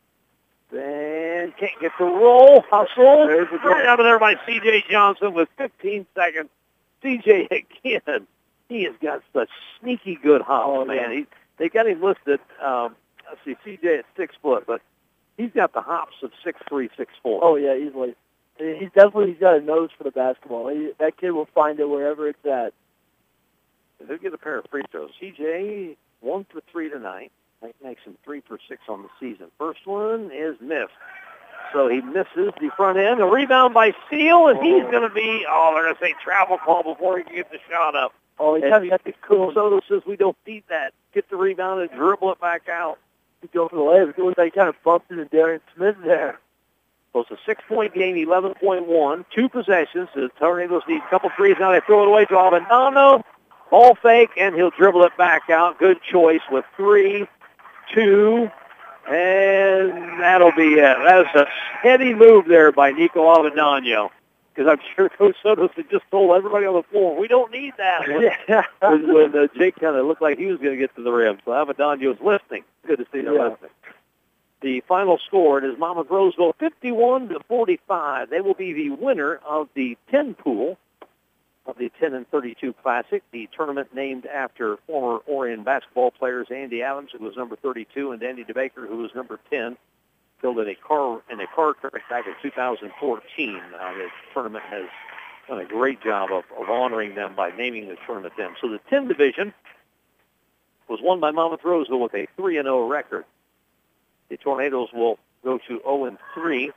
then can't get the roll. Hustle. Right out of there by C.J. Johnson with 15 seconds. C.J. again. He has got such sneaky good hops, man. They got him listed. C.J. at 6 foot, but he's got the hops of 6'3", 6'4". Oh yeah, easily. He's got a nose for the basketball. That kid will find it wherever it's at. He'll get a pair of free throws. C.J. 1 for 3 tonight. That makes him 3 for 6 on the season. First one is missed. So he misses the front end. A rebound by Steele, and he's going to be, they're going to say travel call before he can get the shot up. Oh, he kind of got the cool. Soto says we don't need that. Get the rebound and dribble it back out. He's going for the layup. It looks like he kind of bumped into Darian Smith there. So it's a 6-point game, 11.1, 2 possessions. The Tornadoes need a couple threes. Now they throw it away to Avendano. Ball fake, and he'll dribble it back out. Good choice with 3, 2, and that'll be it. That's a heady move there by Nico Avendano, because I'm sure Coach Sotos had just told everybody on the floor, we don't need that. When Jake kind of looked like he was going to get to the rim. So Avendano's listening. Good to see them listening. The final score is Monmouth Roseville 51-45. They will be the winner of the 10 pool of the 10 and 32 Classic, the tournament named after former Orion basketball players Andy Adams, who was number 32, and Danny DeBaker, who was number 10, killed in a car crash back in 2014. The tournament has done a great job of honoring them by naming the tournament them. So the 10 division was won by Monmouth Roseville with a 3-0 record. The Tornadoes will go to 0-3.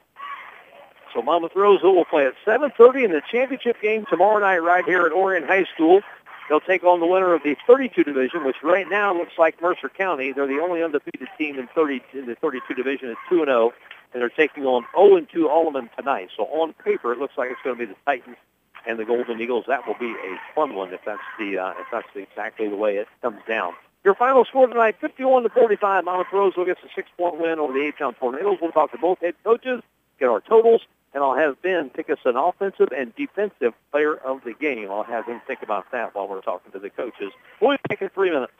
So Monmouth Roseville will play at 7:30 in the championship game tomorrow night right here at Orion High School. They'll take on the winner of the 32 division, which right now looks like Mercer County. They're the only undefeated team in the 32 division at 2-0, and they're taking on 0-2 Alleman tonight. So on paper, it looks like it's going to be the Titans and the Golden Eagles. That will be a fun one if that's exactly the way it comes down. Your final score tonight, 51-45. Monmouth Roseville gets a 6-point win over the H-Town Tornadoes. We'll talk to both head coaches, get our totals, and I'll have Ben pick us an offensive and defensive player of the game. I'll have him think about that while we're talking to the coaches. We'll be back in 3 minutes.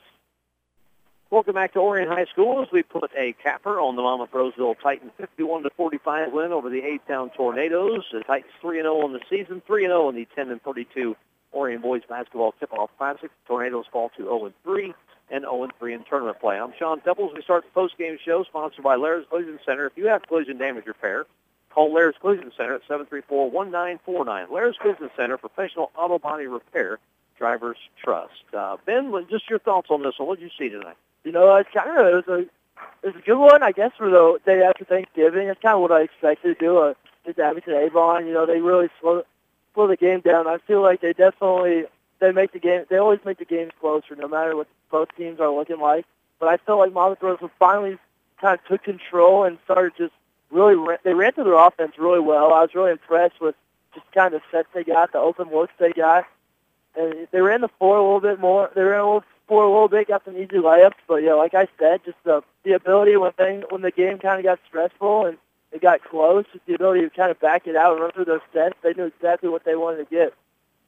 Welcome back to Orion High School as we put a capper on the Monmouth Roseville Titans 51-45 win over the H-Town Tornadoes. The Titans 3-0 on the season, 3-0 in the 10 and 32 Orion Boys Basketball Tip-Off Classic. Tornadoes fall to 0-3 and 0-3 in tournament play. I'm Sean Temples. We start the post-game show sponsored by Laird's Collision Center. If you have collision damage repair, call Laird's Collision Center at 734-1949. Laird's Collision Center, professional auto body repair, drivers trust. Ben, just your thoughts on this one. What did you see tonight? You know, it was a good one, I guess, for the day after Thanksgiving. It's kind of what I expected to do. Just Abington Avon, they really slow the game down. I feel like they always make the games closer, no matter what both teams are looking like. But I felt like Monmouth Roseville finally kind of took control and started just they ran through their offense really well. I was really impressed with just kind of sets they got, the open looks they got. And they ran the floor a little bit more. They ran the floor a little bit, got some easy layups. But, like I said, just the ability when the game kind of got stressful and it got close, just the ability to kind of back it out and run through those sets. They knew exactly what they wanted to get.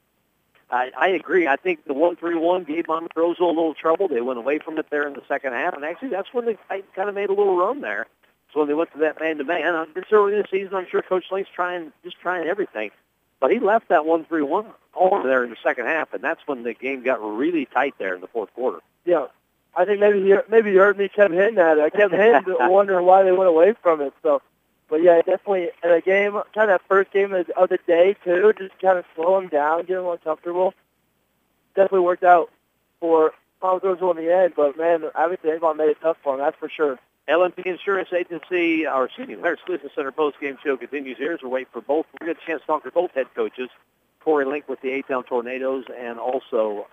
I agree. I think the 1-3-1 gave Monmouth Roseville a little trouble. They went away from it there in the second half, and actually that's when they kind of made a little run there. So when they went to that man-to-man, this early in the season, I'm sure Coach Link's trying everything. But he left that 1-3-1 over there in the second half, and that's when the game got really tight there in the fourth quarter. Yeah. I think maybe you heard me kept hitting at it. I kept hitting, wondering why they went away from it. So, but yeah, definitely in a game, kind of that first game of the day too, just kind of slow them down, get them more comfortable. Definitely worked out for Monmouth Roseville in the end. But man, obviously Avon made it tough for them. That's for sure. LMP Insurance Agency, or excuse me, Larry Exclusive Center post-game show continues here as we wait for both. We're going to get a chance to talk to both head coaches, Corey Link with the A-Town Tornadoes, and also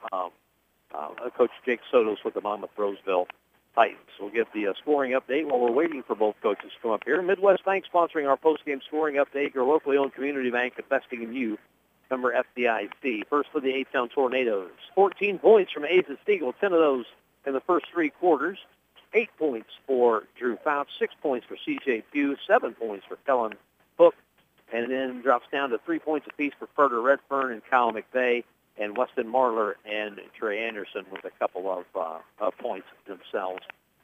Coach Jake Sotos with the Monmouth Roseville Titans. We'll get the scoring update while we're waiting for both coaches to come up here. Midwest Bank sponsoring our post-game scoring update, your locally owned community bank investing in you. Member FDIC. First for the A-Town Tornadoes. 14 points from Asa Stiegel, 10 of those in the first three quarters. 8 points for Drew Fouts, 6 points for C.J. Pugh, 7 points for Kellen Hook, and then drops down to 3 points apiece for Carter Redfern and Kyle McVeigh, and Weston Marler and Trey Anderson with a couple of points themselves.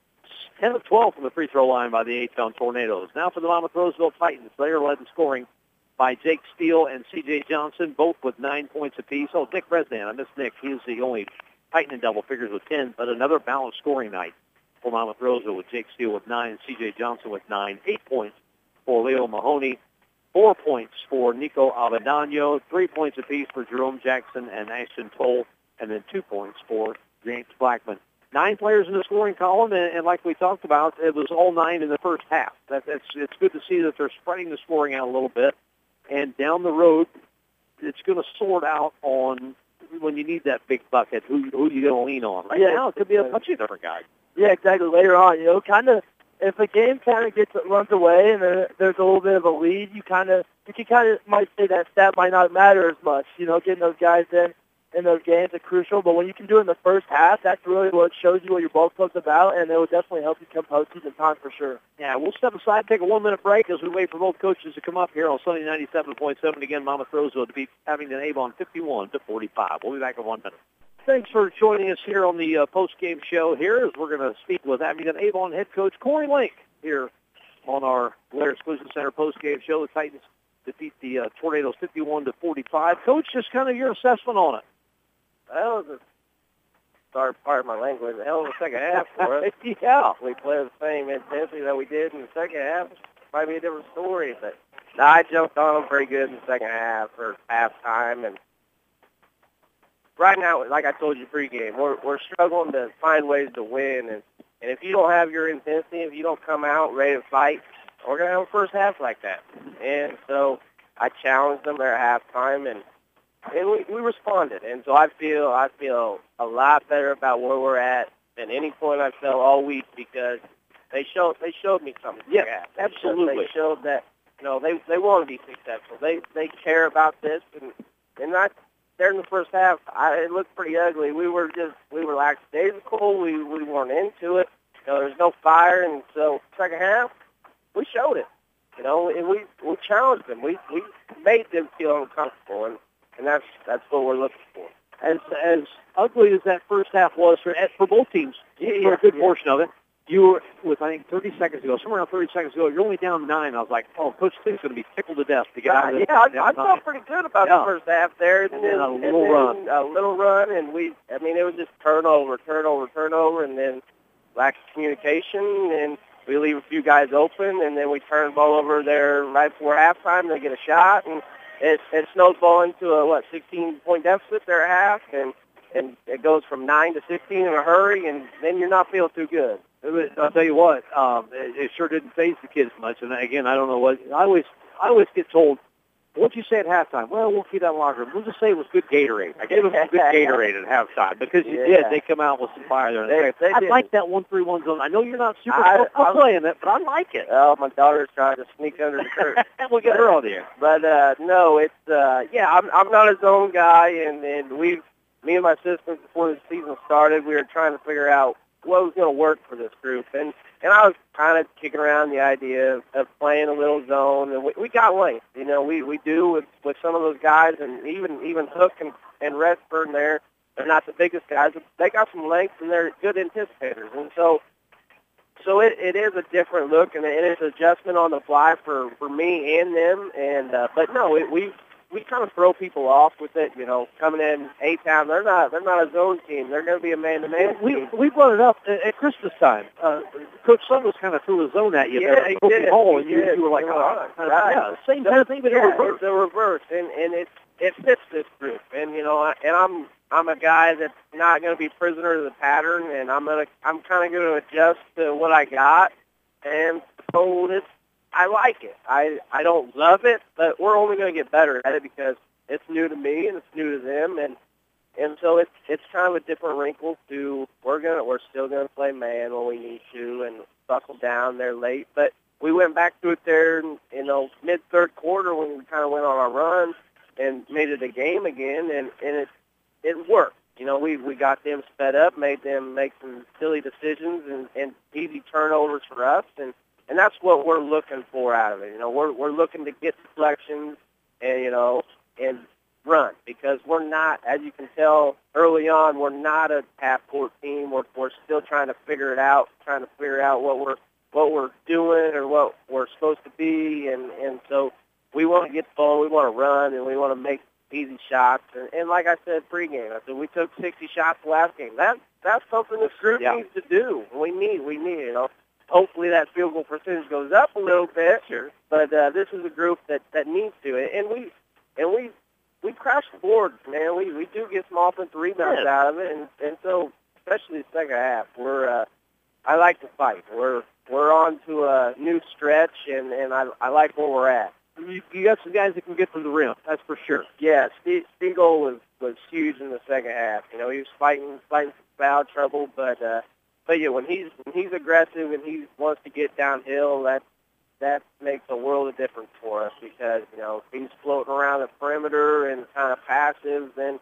10 of 12 from the free throw line by the A-Town Tornadoes. Now for the Monmouth Roseville Titans. They are led in scoring by Jake Steele and C.J. Johnson, both with 9 points apiece. Oh, Nick Bresnan, I missed Nick. He is the only Titan in double figures with 10, but another balanced scoring night for Monmouth Roseville with Jake Steele with 9, C.J. Johnson with 9, 8 points for Leo Mahoney, 4 points for Nico Avendano, 3 points apiece for Jerome Jackson and Ashton Toll, and then 2 points for James Blackman. 9 players in the scoring column, and like we talked about, it was all 9 in the first half. It's good to see that they're spreading the scoring out a little bit, and down the road, it's going to sort out on when you need that big bucket, who you going to lean on. Right now, it could be a bunch of different guys. Yeah, exactly. Later on, kind of, if a game kind of runs away and there's a little bit of a lead, you kind of might say that stat might not matter as much. Getting those guys in those games are crucial. But when you can do it in the first half, that's really what shows you what your ball club's about, and it will definitely help you come postseason time for sure. Yeah, we'll step aside, take a 1-minute break as we wait for both coaches to come up here on Sunday 97.7. Again, Monmouth Roseville to be having an Avon 51-45. We'll be back in 1 minute. Thanks for joining us here on the post-game show here as we're going to speak with Abingdon Avon head coach Corey Link here on our Blair Exclusive Center post-game show. The Titans defeat the Tornadoes 51-45. Coach, just kind of your assessment on it. Well, sorry, pardon my language, a hell of a second half for us. Yeah. We play the same intensity that we did in the second half. Might be a different story, but I jumped on them pretty good in the second half or halftime, and right now, like I told you pregame, we're struggling to find ways to win, and if you don't have your intensity, if you don't come out ready to fight, we're going to have a first half like that. And so I challenged them there at halftime, and we responded. And so I feel a lot better about where we're at than any point I've felt all week because they showed me something. Yeah, absolutely. They showed that they want to be successful. They care about this, and not. There in the first half, it looked pretty ugly. We were lackadaisical. We weren't into it. There's no fire, and so second half, we showed it. And we challenged them. We made them feel uncomfortable, and that's what we're looking for. As ugly as that first half was for both teams, for a good portion of it, you were, with I think 30 seconds ago, somewhere around 30 seconds ago, you're only down 9. I was like, oh, Coach Slink's going to be tickled to death to get out of this. Yeah, I felt pretty good about the first half there. And then a little run. A little run, and it was just turnover, and then lack of communication, and we leave a few guys open, and then we turn the ball over there right before halftime. They get a shot, and it snowballs into a 16-point deficit there at half, and it goes from 9 to 16 in a hurry, and then you're not feeling too good. I'll tell you what, it sure didn't faze the kids much. And again, I don't know what I always get told. What'd you say at halftime? Well, we'll keep that in the locker room. We'll just say it was good Gatorade. I gave them some good Gatorade at halftime because you did. They come out with some fire there. I like that 1-3-1 zone. I know you're not super comfortable playing it, but I like it. Oh, my daughter's trying to sneak under the curtain. We'll get her on the air. But no, it's I'm not a zone guy, and me and my assistant before the season started, we were trying to figure out what was going to work for this group, and I was kind of kicking around the idea of playing a little zone, and we got length. We do with some of those guys, and even Hook and Redfern there. They're not the biggest guys, but they got some length, and they're good anticipators, and so it is a different look, and it's an adjustment on the fly for me and them, and but no, we kind of throw people off with it, coming in A-Town. They're not a zone team. They're going to be a man-to-man team. We brought it up at Christmas time. Coach Summers kind of threw a zone at you there at Broken Hall, and you were like, yeah, same kind of thing, but in reverse. It's a reverse, and it fits this group. And I'm a guy that's not going to be prisoner to the pattern, and I'm kind of going to adjust to what I got, and so I like it. I don't love it, but we're only going to get better at it because it's new to me and it's new to them, and so it's kind of a different wrinkle to we're still gonna play man when we need to and buckle down there late. But we went back to it there in mid third quarter when we kind of went on our run and made it a game again, and it worked. We got them sped up, made them make some silly decisions and easy turnovers for us, and that's what we're looking for out of it. We're looking to get deflections and run, because we're not, as you can tell early on, we're not a half-court team. We're still trying to figure it out, what we're doing or what we're supposed to be, and so we want to get the ball, we want to run, and we want to make easy shots. And like I said pregame, I said we took 60 shots last game. That's something this group needs to do. We need Hopefully that field goal percentage goes up a little bit. Sure. But this is a group that needs to. And we crash the boards, man. We do get some offensive rebounds out of it, and so especially the second half, I like to fight. We're on to a new stretch, and I like where we're at. You got some guys that can get to the rim, that's for sure. Yeah, Stiegel was huge in the second half. He was fighting some foul trouble, but yeah, when he's aggressive and he wants to get downhill, that makes a world of difference for us, because if he's floating around the perimeter and kind of passive, then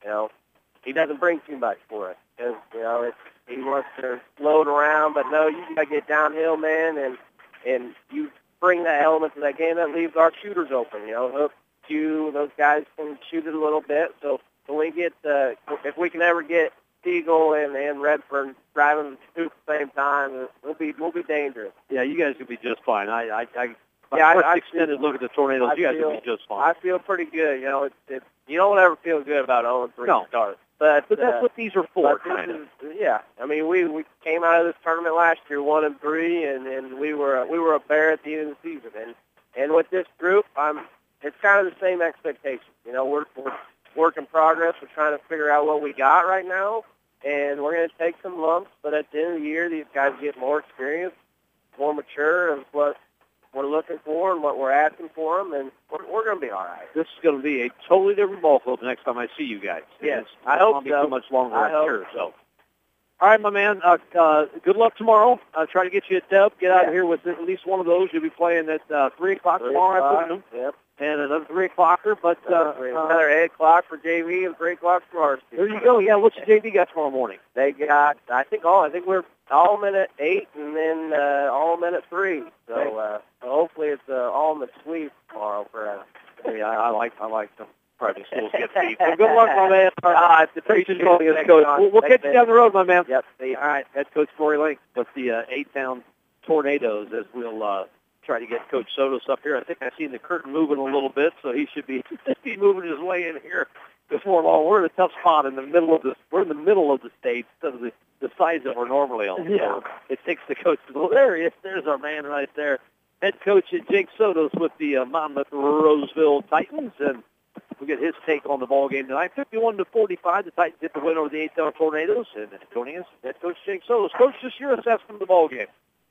he doesn't bring too much for us, because he wants to float around, but no, you got to get downhill, man, and you bring that element to that game that leaves our shooters open. Hook, Q, those guys can shoot it a little bit. So when we get if we can ever get Siegel and Redford driving the two at the same time, we'll be dangerous. Yeah, you guys will be just fine. I extended look at the Tornadoes. You guys will be just fine. I feel pretty good. You don't ever feel good about 0-3 starts. But that's what these are for. Yeah, I mean, we came out of this tournament last year 1-3, and we were a bear at the end of the season. And with this group, it's kind of the same expectation. We're work in progress. We're trying to figure out what we got right now, and we're going to take some lumps. But at the end of the year, these guys get more experience, more mature of what we're looking for and what we're asking for them, and we're going to be all right. This is going to be a totally different ball club the next time I see you guys. Yes, I hope so. Too much longer, I'm sure. So, all right, my man. Good luck tomorrow. Try to get you a dub. Get out of here with at least one of those. You'll be playing at 3 o'clock tomorrow afternoon. Yep. And another 3 o'clocker, but another 8 o'clock for JV and 3 o'clock for ours. There you go. Yeah, what's the JV got tomorrow morning? They got, I think we're all men at 8 and then all men at 3. So hopefully it's all in the sweep tomorrow for us. Yeah, I like them. Private schools get beat. Well, good luck, my man. Appreciate calling us, Coach. We'll catch you down the road, my man. Yep. All right, that's Coach Corey Link with the A-Town Tornadoes, as we'll try to get Coach Sotos up here. I think I've seen the curtain moving a little bit, so he should be moving his way in here before long. We're in a tough spot in the middle of this. We're in the middle of the state instead of the sides that we're normally on. Yeah. So it takes the coach. Well, there he is. There's our man right there. Head coach Jake Sotos with the Monmouth Roseville Titans, and we'll get his take on the ball game tonight. 51-45, the Titans get the win over the A-Town Tornadoes, and joining us, head coach Jake Sotos. Coach, just your assessment of the ball game.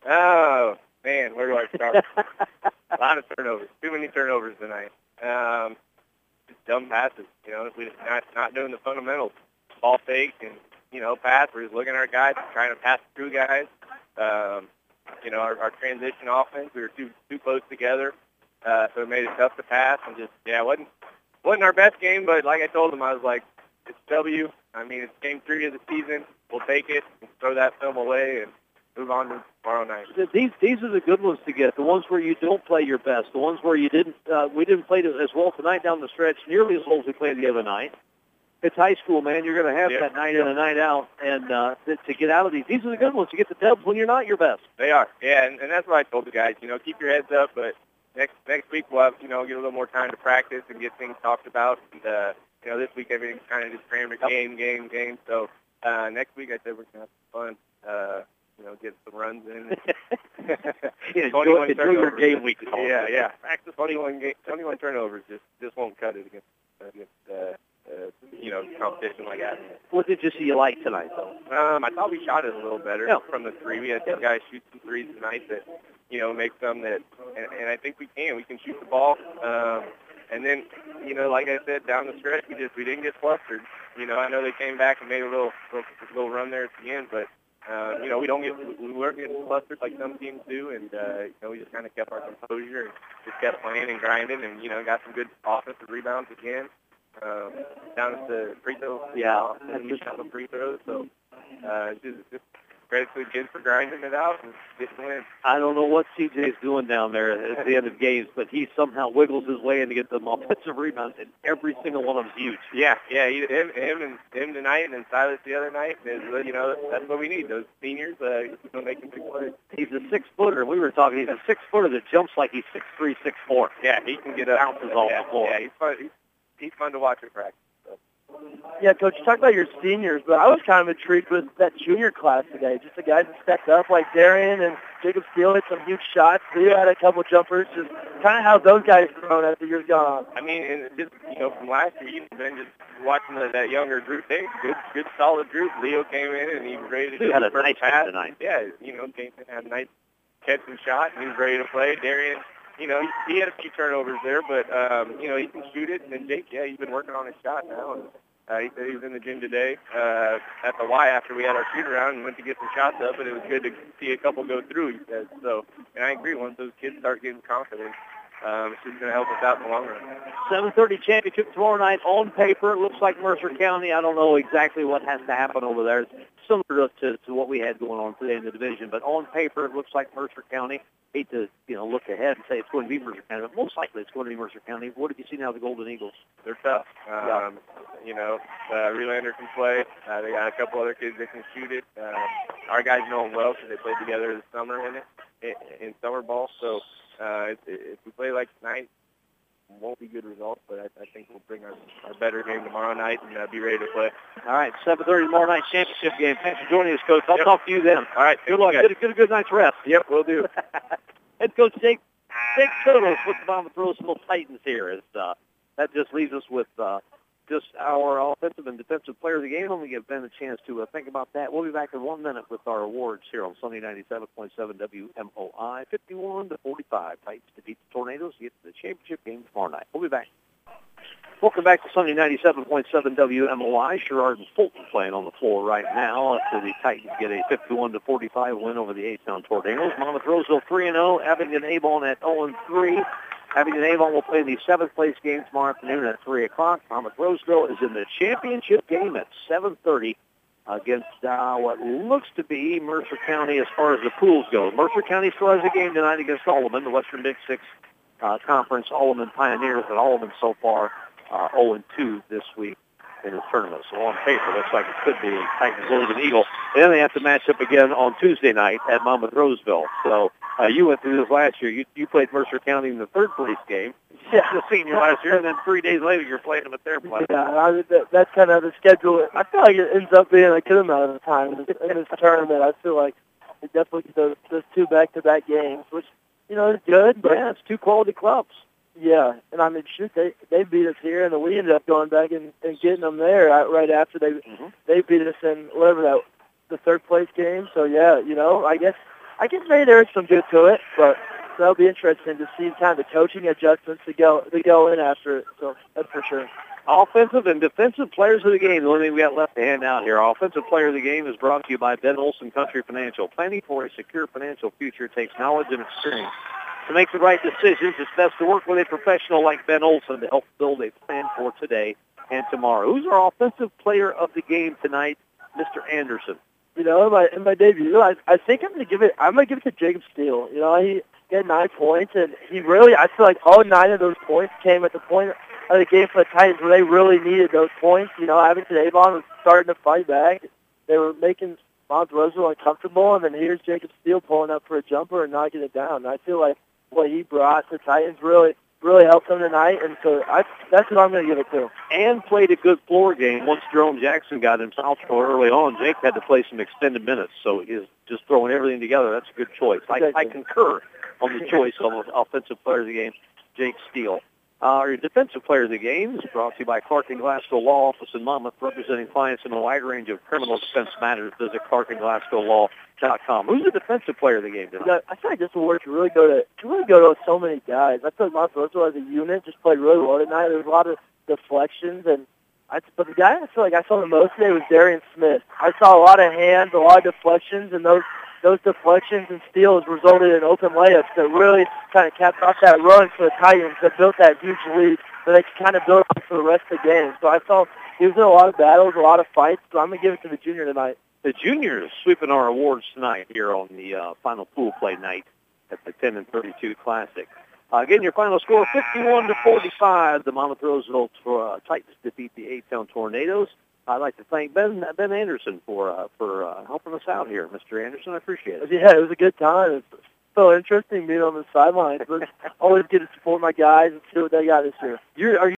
Oh, man, where do I start? A lot of turnovers. Too many turnovers tonight. Just dumb passes. We're not doing the fundamentals. Ball fake and, pass. We're just looking at our guys, trying to pass through guys. Our transition offense, we were too close together. So it made it tough to pass. And just, wasn't our best game, but like I told them, I was like, it's W. I mean, it's game 3 of the season. We'll take it and throw that film away and move on to tomorrow night. These are the good ones to get, the ones where you don't play your best, the ones where you didn't. We didn't play as well tonight down the stretch, nearly as well as we played the other night. It's high school, man. You're going to have that night in and night out, and to get out of these are the good ones. To get the dubs when you're not your best. They are, yeah, and that's what I told the guys. Keep your heads up, but next week we'll have, get a little more time to practice and get things talked about. And, this week everything's kind of just crammed to game. So next week I said we're going to have fun, get some runs in. Enjoy your game week. Yeah. Practice 21 turnovers just won't cut it against competition like that. What did you see you like tonight, though? I thought we shot it a little better from the three. We had some guys shoot some threes tonight that, make some that, and I think we can. We can shoot the ball. And then, like I said, down the stretch, we didn't get flustered. I know they came back and made a little run there at the end, but we weren't getting flustered like some teams do, and we just kind of kept our composure and just kept playing and grinding, and got some good offensive rebounds again. Down at the free throw, and we shot some free throws. So just credit to the kids for grinding it out and getting wins. I don't know what CJ's doing down there at the end of games, but he somehow wiggles his way in to get them offensive rebounds, and every single one of them's huge. Yeah. Him tonight, and then Silas the other night. That's what we need. Those seniors, making big plays. He's a 6-footer. We were talking. He's a 6-footer that jumps like he's 6'3", 6'4". Yeah, he can get bounces off the floor. Yeah, he's fun. He's fun to watch at practice. So. Yeah, Coach, you talked about your seniors, but I was kind of intrigued with that junior class today. Just the guys that stepped up, like Darian and Jacob Steele hit some huge shots. Leo had a couple jumpers. Just kind of how those guys grown as the years gone on. I mean, and just from last year, you've been just watching that younger group. They good solid group. Leo came in and he was ready to do the first pass tonight. Yeah, Jason had a nice catch and shot, and he was ready to play. Darian. He had a few turnovers there, but, he can shoot it. And then Jake, he's been working on his shot now. And he said he was in the gym today at the Y after we had our shoot-around and went to get some shots up, and it was good to see a couple go through, he said. So, and I agree, once those kids start getting confident, it's just going to help us out in the long run. 7:30 championship tomorrow night. On paper, it looks like Mercer County. I don't know exactly what has to happen over there. It's similar to what we had going on today in the division, but on paper, it looks like Mercer County. Hate to look ahead and say it's going to be Mercer County, but most likely it's going to be Mercer County. What have you seen now of the Golden Eagles? They're tough. Relander can play. They got a couple other kids that can shoot it. Our guys know them well because they played together this summer in summer ball. So if we play like tonight, it won't be good results, but I think we'll bring our better game tomorrow night and be ready to play. All right, 7:30 tomorrow night championship game. Thanks for joining us, Coach. I'll talk to you then. All right, good luck. Get a good night's rest. Yep, we'll do. Head coach Jake Turtles with the Monmouth Roseville Titans here. That just leaves us with just our offensive and defensive player of the game. Let me give Ben a chance to think about that. We'll be back in 1 minute with our awards here on Sunday 97.7 WMOI. 51-45. Titans defeat the Tornadoes to get to the championship game tomorrow night. We'll be back. Welcome back to Sunday 97.7 WMOI. Sherrard and Fulton playing on the floor right now after the Titans get a 51-45 win over the H-Town Tornadoes. Monmouth Roseville 3-0. Abingdon Avon at 0-3. Abingdon Avon will play the 7th place game tomorrow afternoon at 3 o'clock. Monmouth Roseville is in the championship game at 7:30 against what looks to be Mercer County as far as the pools go. Mercer County still has a game tonight against Alleman, the Western Big Six Conference Alleman Pioneers, and Alleman so far 0-2 this week in the tournament. So on paper, looks like it could be Titans Golden Eagle. And then they have to match up again on Tuesday night at Monmouth Roseville. So you went through this last year. You played Mercer County in the 3rd place game. Yeah, the senior last year, and then 3 days later you're playing them at their place. Yeah, that's kind of the schedule. I feel like it ends up being a good amount of the time in this tournament. I feel like it definitely gets those 2 back-to-back games, which, is good. But yeah, it's 2 quality clubs. Yeah, and I mean, shoot, they beat us here, and then we ended up going back and getting them there right after they beat us in whatever the 3rd place game. So yeah, I guess maybe there is some good to it, but that'll be interesting to see kind of the coaching adjustments to go in after it. So that's for sure. Offensive and defensive players of the game. The only thing we got left to hand out here. Offensive player of the game is brought to you by Ben Olson Country Financial. Planning for a secure financial future takes knowledge and experience. To make the right decisions, it's best to work with a professional like Ben Olson to help build a plan for today and tomorrow. Who's our offensive player of the game tonight? Mr. Anderson. In my debut, I think I'm gonna give it to Jacob Steele. He had 9 points, and he really, I feel like all 9 of those points came at the point of the game for the Titans where they really needed those points. Abingdon Avon was starting to fight back. They were making Monmouth Roseville uncomfortable, and then here's Jacob Steele pulling up for a jumper and knocking it down. And I feel like what he brought to Titans really helped them tonight, and so that's what I'm going to give it to. And played a good floor game. Once Jerome Jackson got in foul trouble early on, Jake had to play some extended minutes, so he's just throwing everything together. That's a good choice. I concur on the choice of offensive player of the game, Jake Steele. Our defensive player of the game is brought to you by Clark & Glasgow Law Office in Monmouth, representing clients in a wide range of criminal defense matters. Visit ClarkandGlasgowLaw.com. Who's the defensive player of the game tonight? I feel like this award should really go to so many guys. I thought Monterosso as a unit just played really well tonight. There was a lot of deflections, but the guy I feel like I saw the most today was Darian Smith. I saw a lot of hands, a lot of deflections, and those deflections and steals resulted in open layups that really kind of capped off that run for the Titans that built that huge lead that they could kind of build on for the rest of the game. So I saw he was in a lot of battles, a lot of fights, so I'm going to give it to the junior tonight. The juniors sweeping our awards tonight here on the final pool play night at the 10 and 32 Classic. Again, your final score, 51-45. The Monmouth Roseville Titans defeat the A-Town Tornadoes. I'd like to thank Ben Anderson for helping us out here, Mr. Anderson. I appreciate it. Yeah, it was a good time. It's so interesting being on the sidelines, but always get to support my guys and see what they got this year. Are you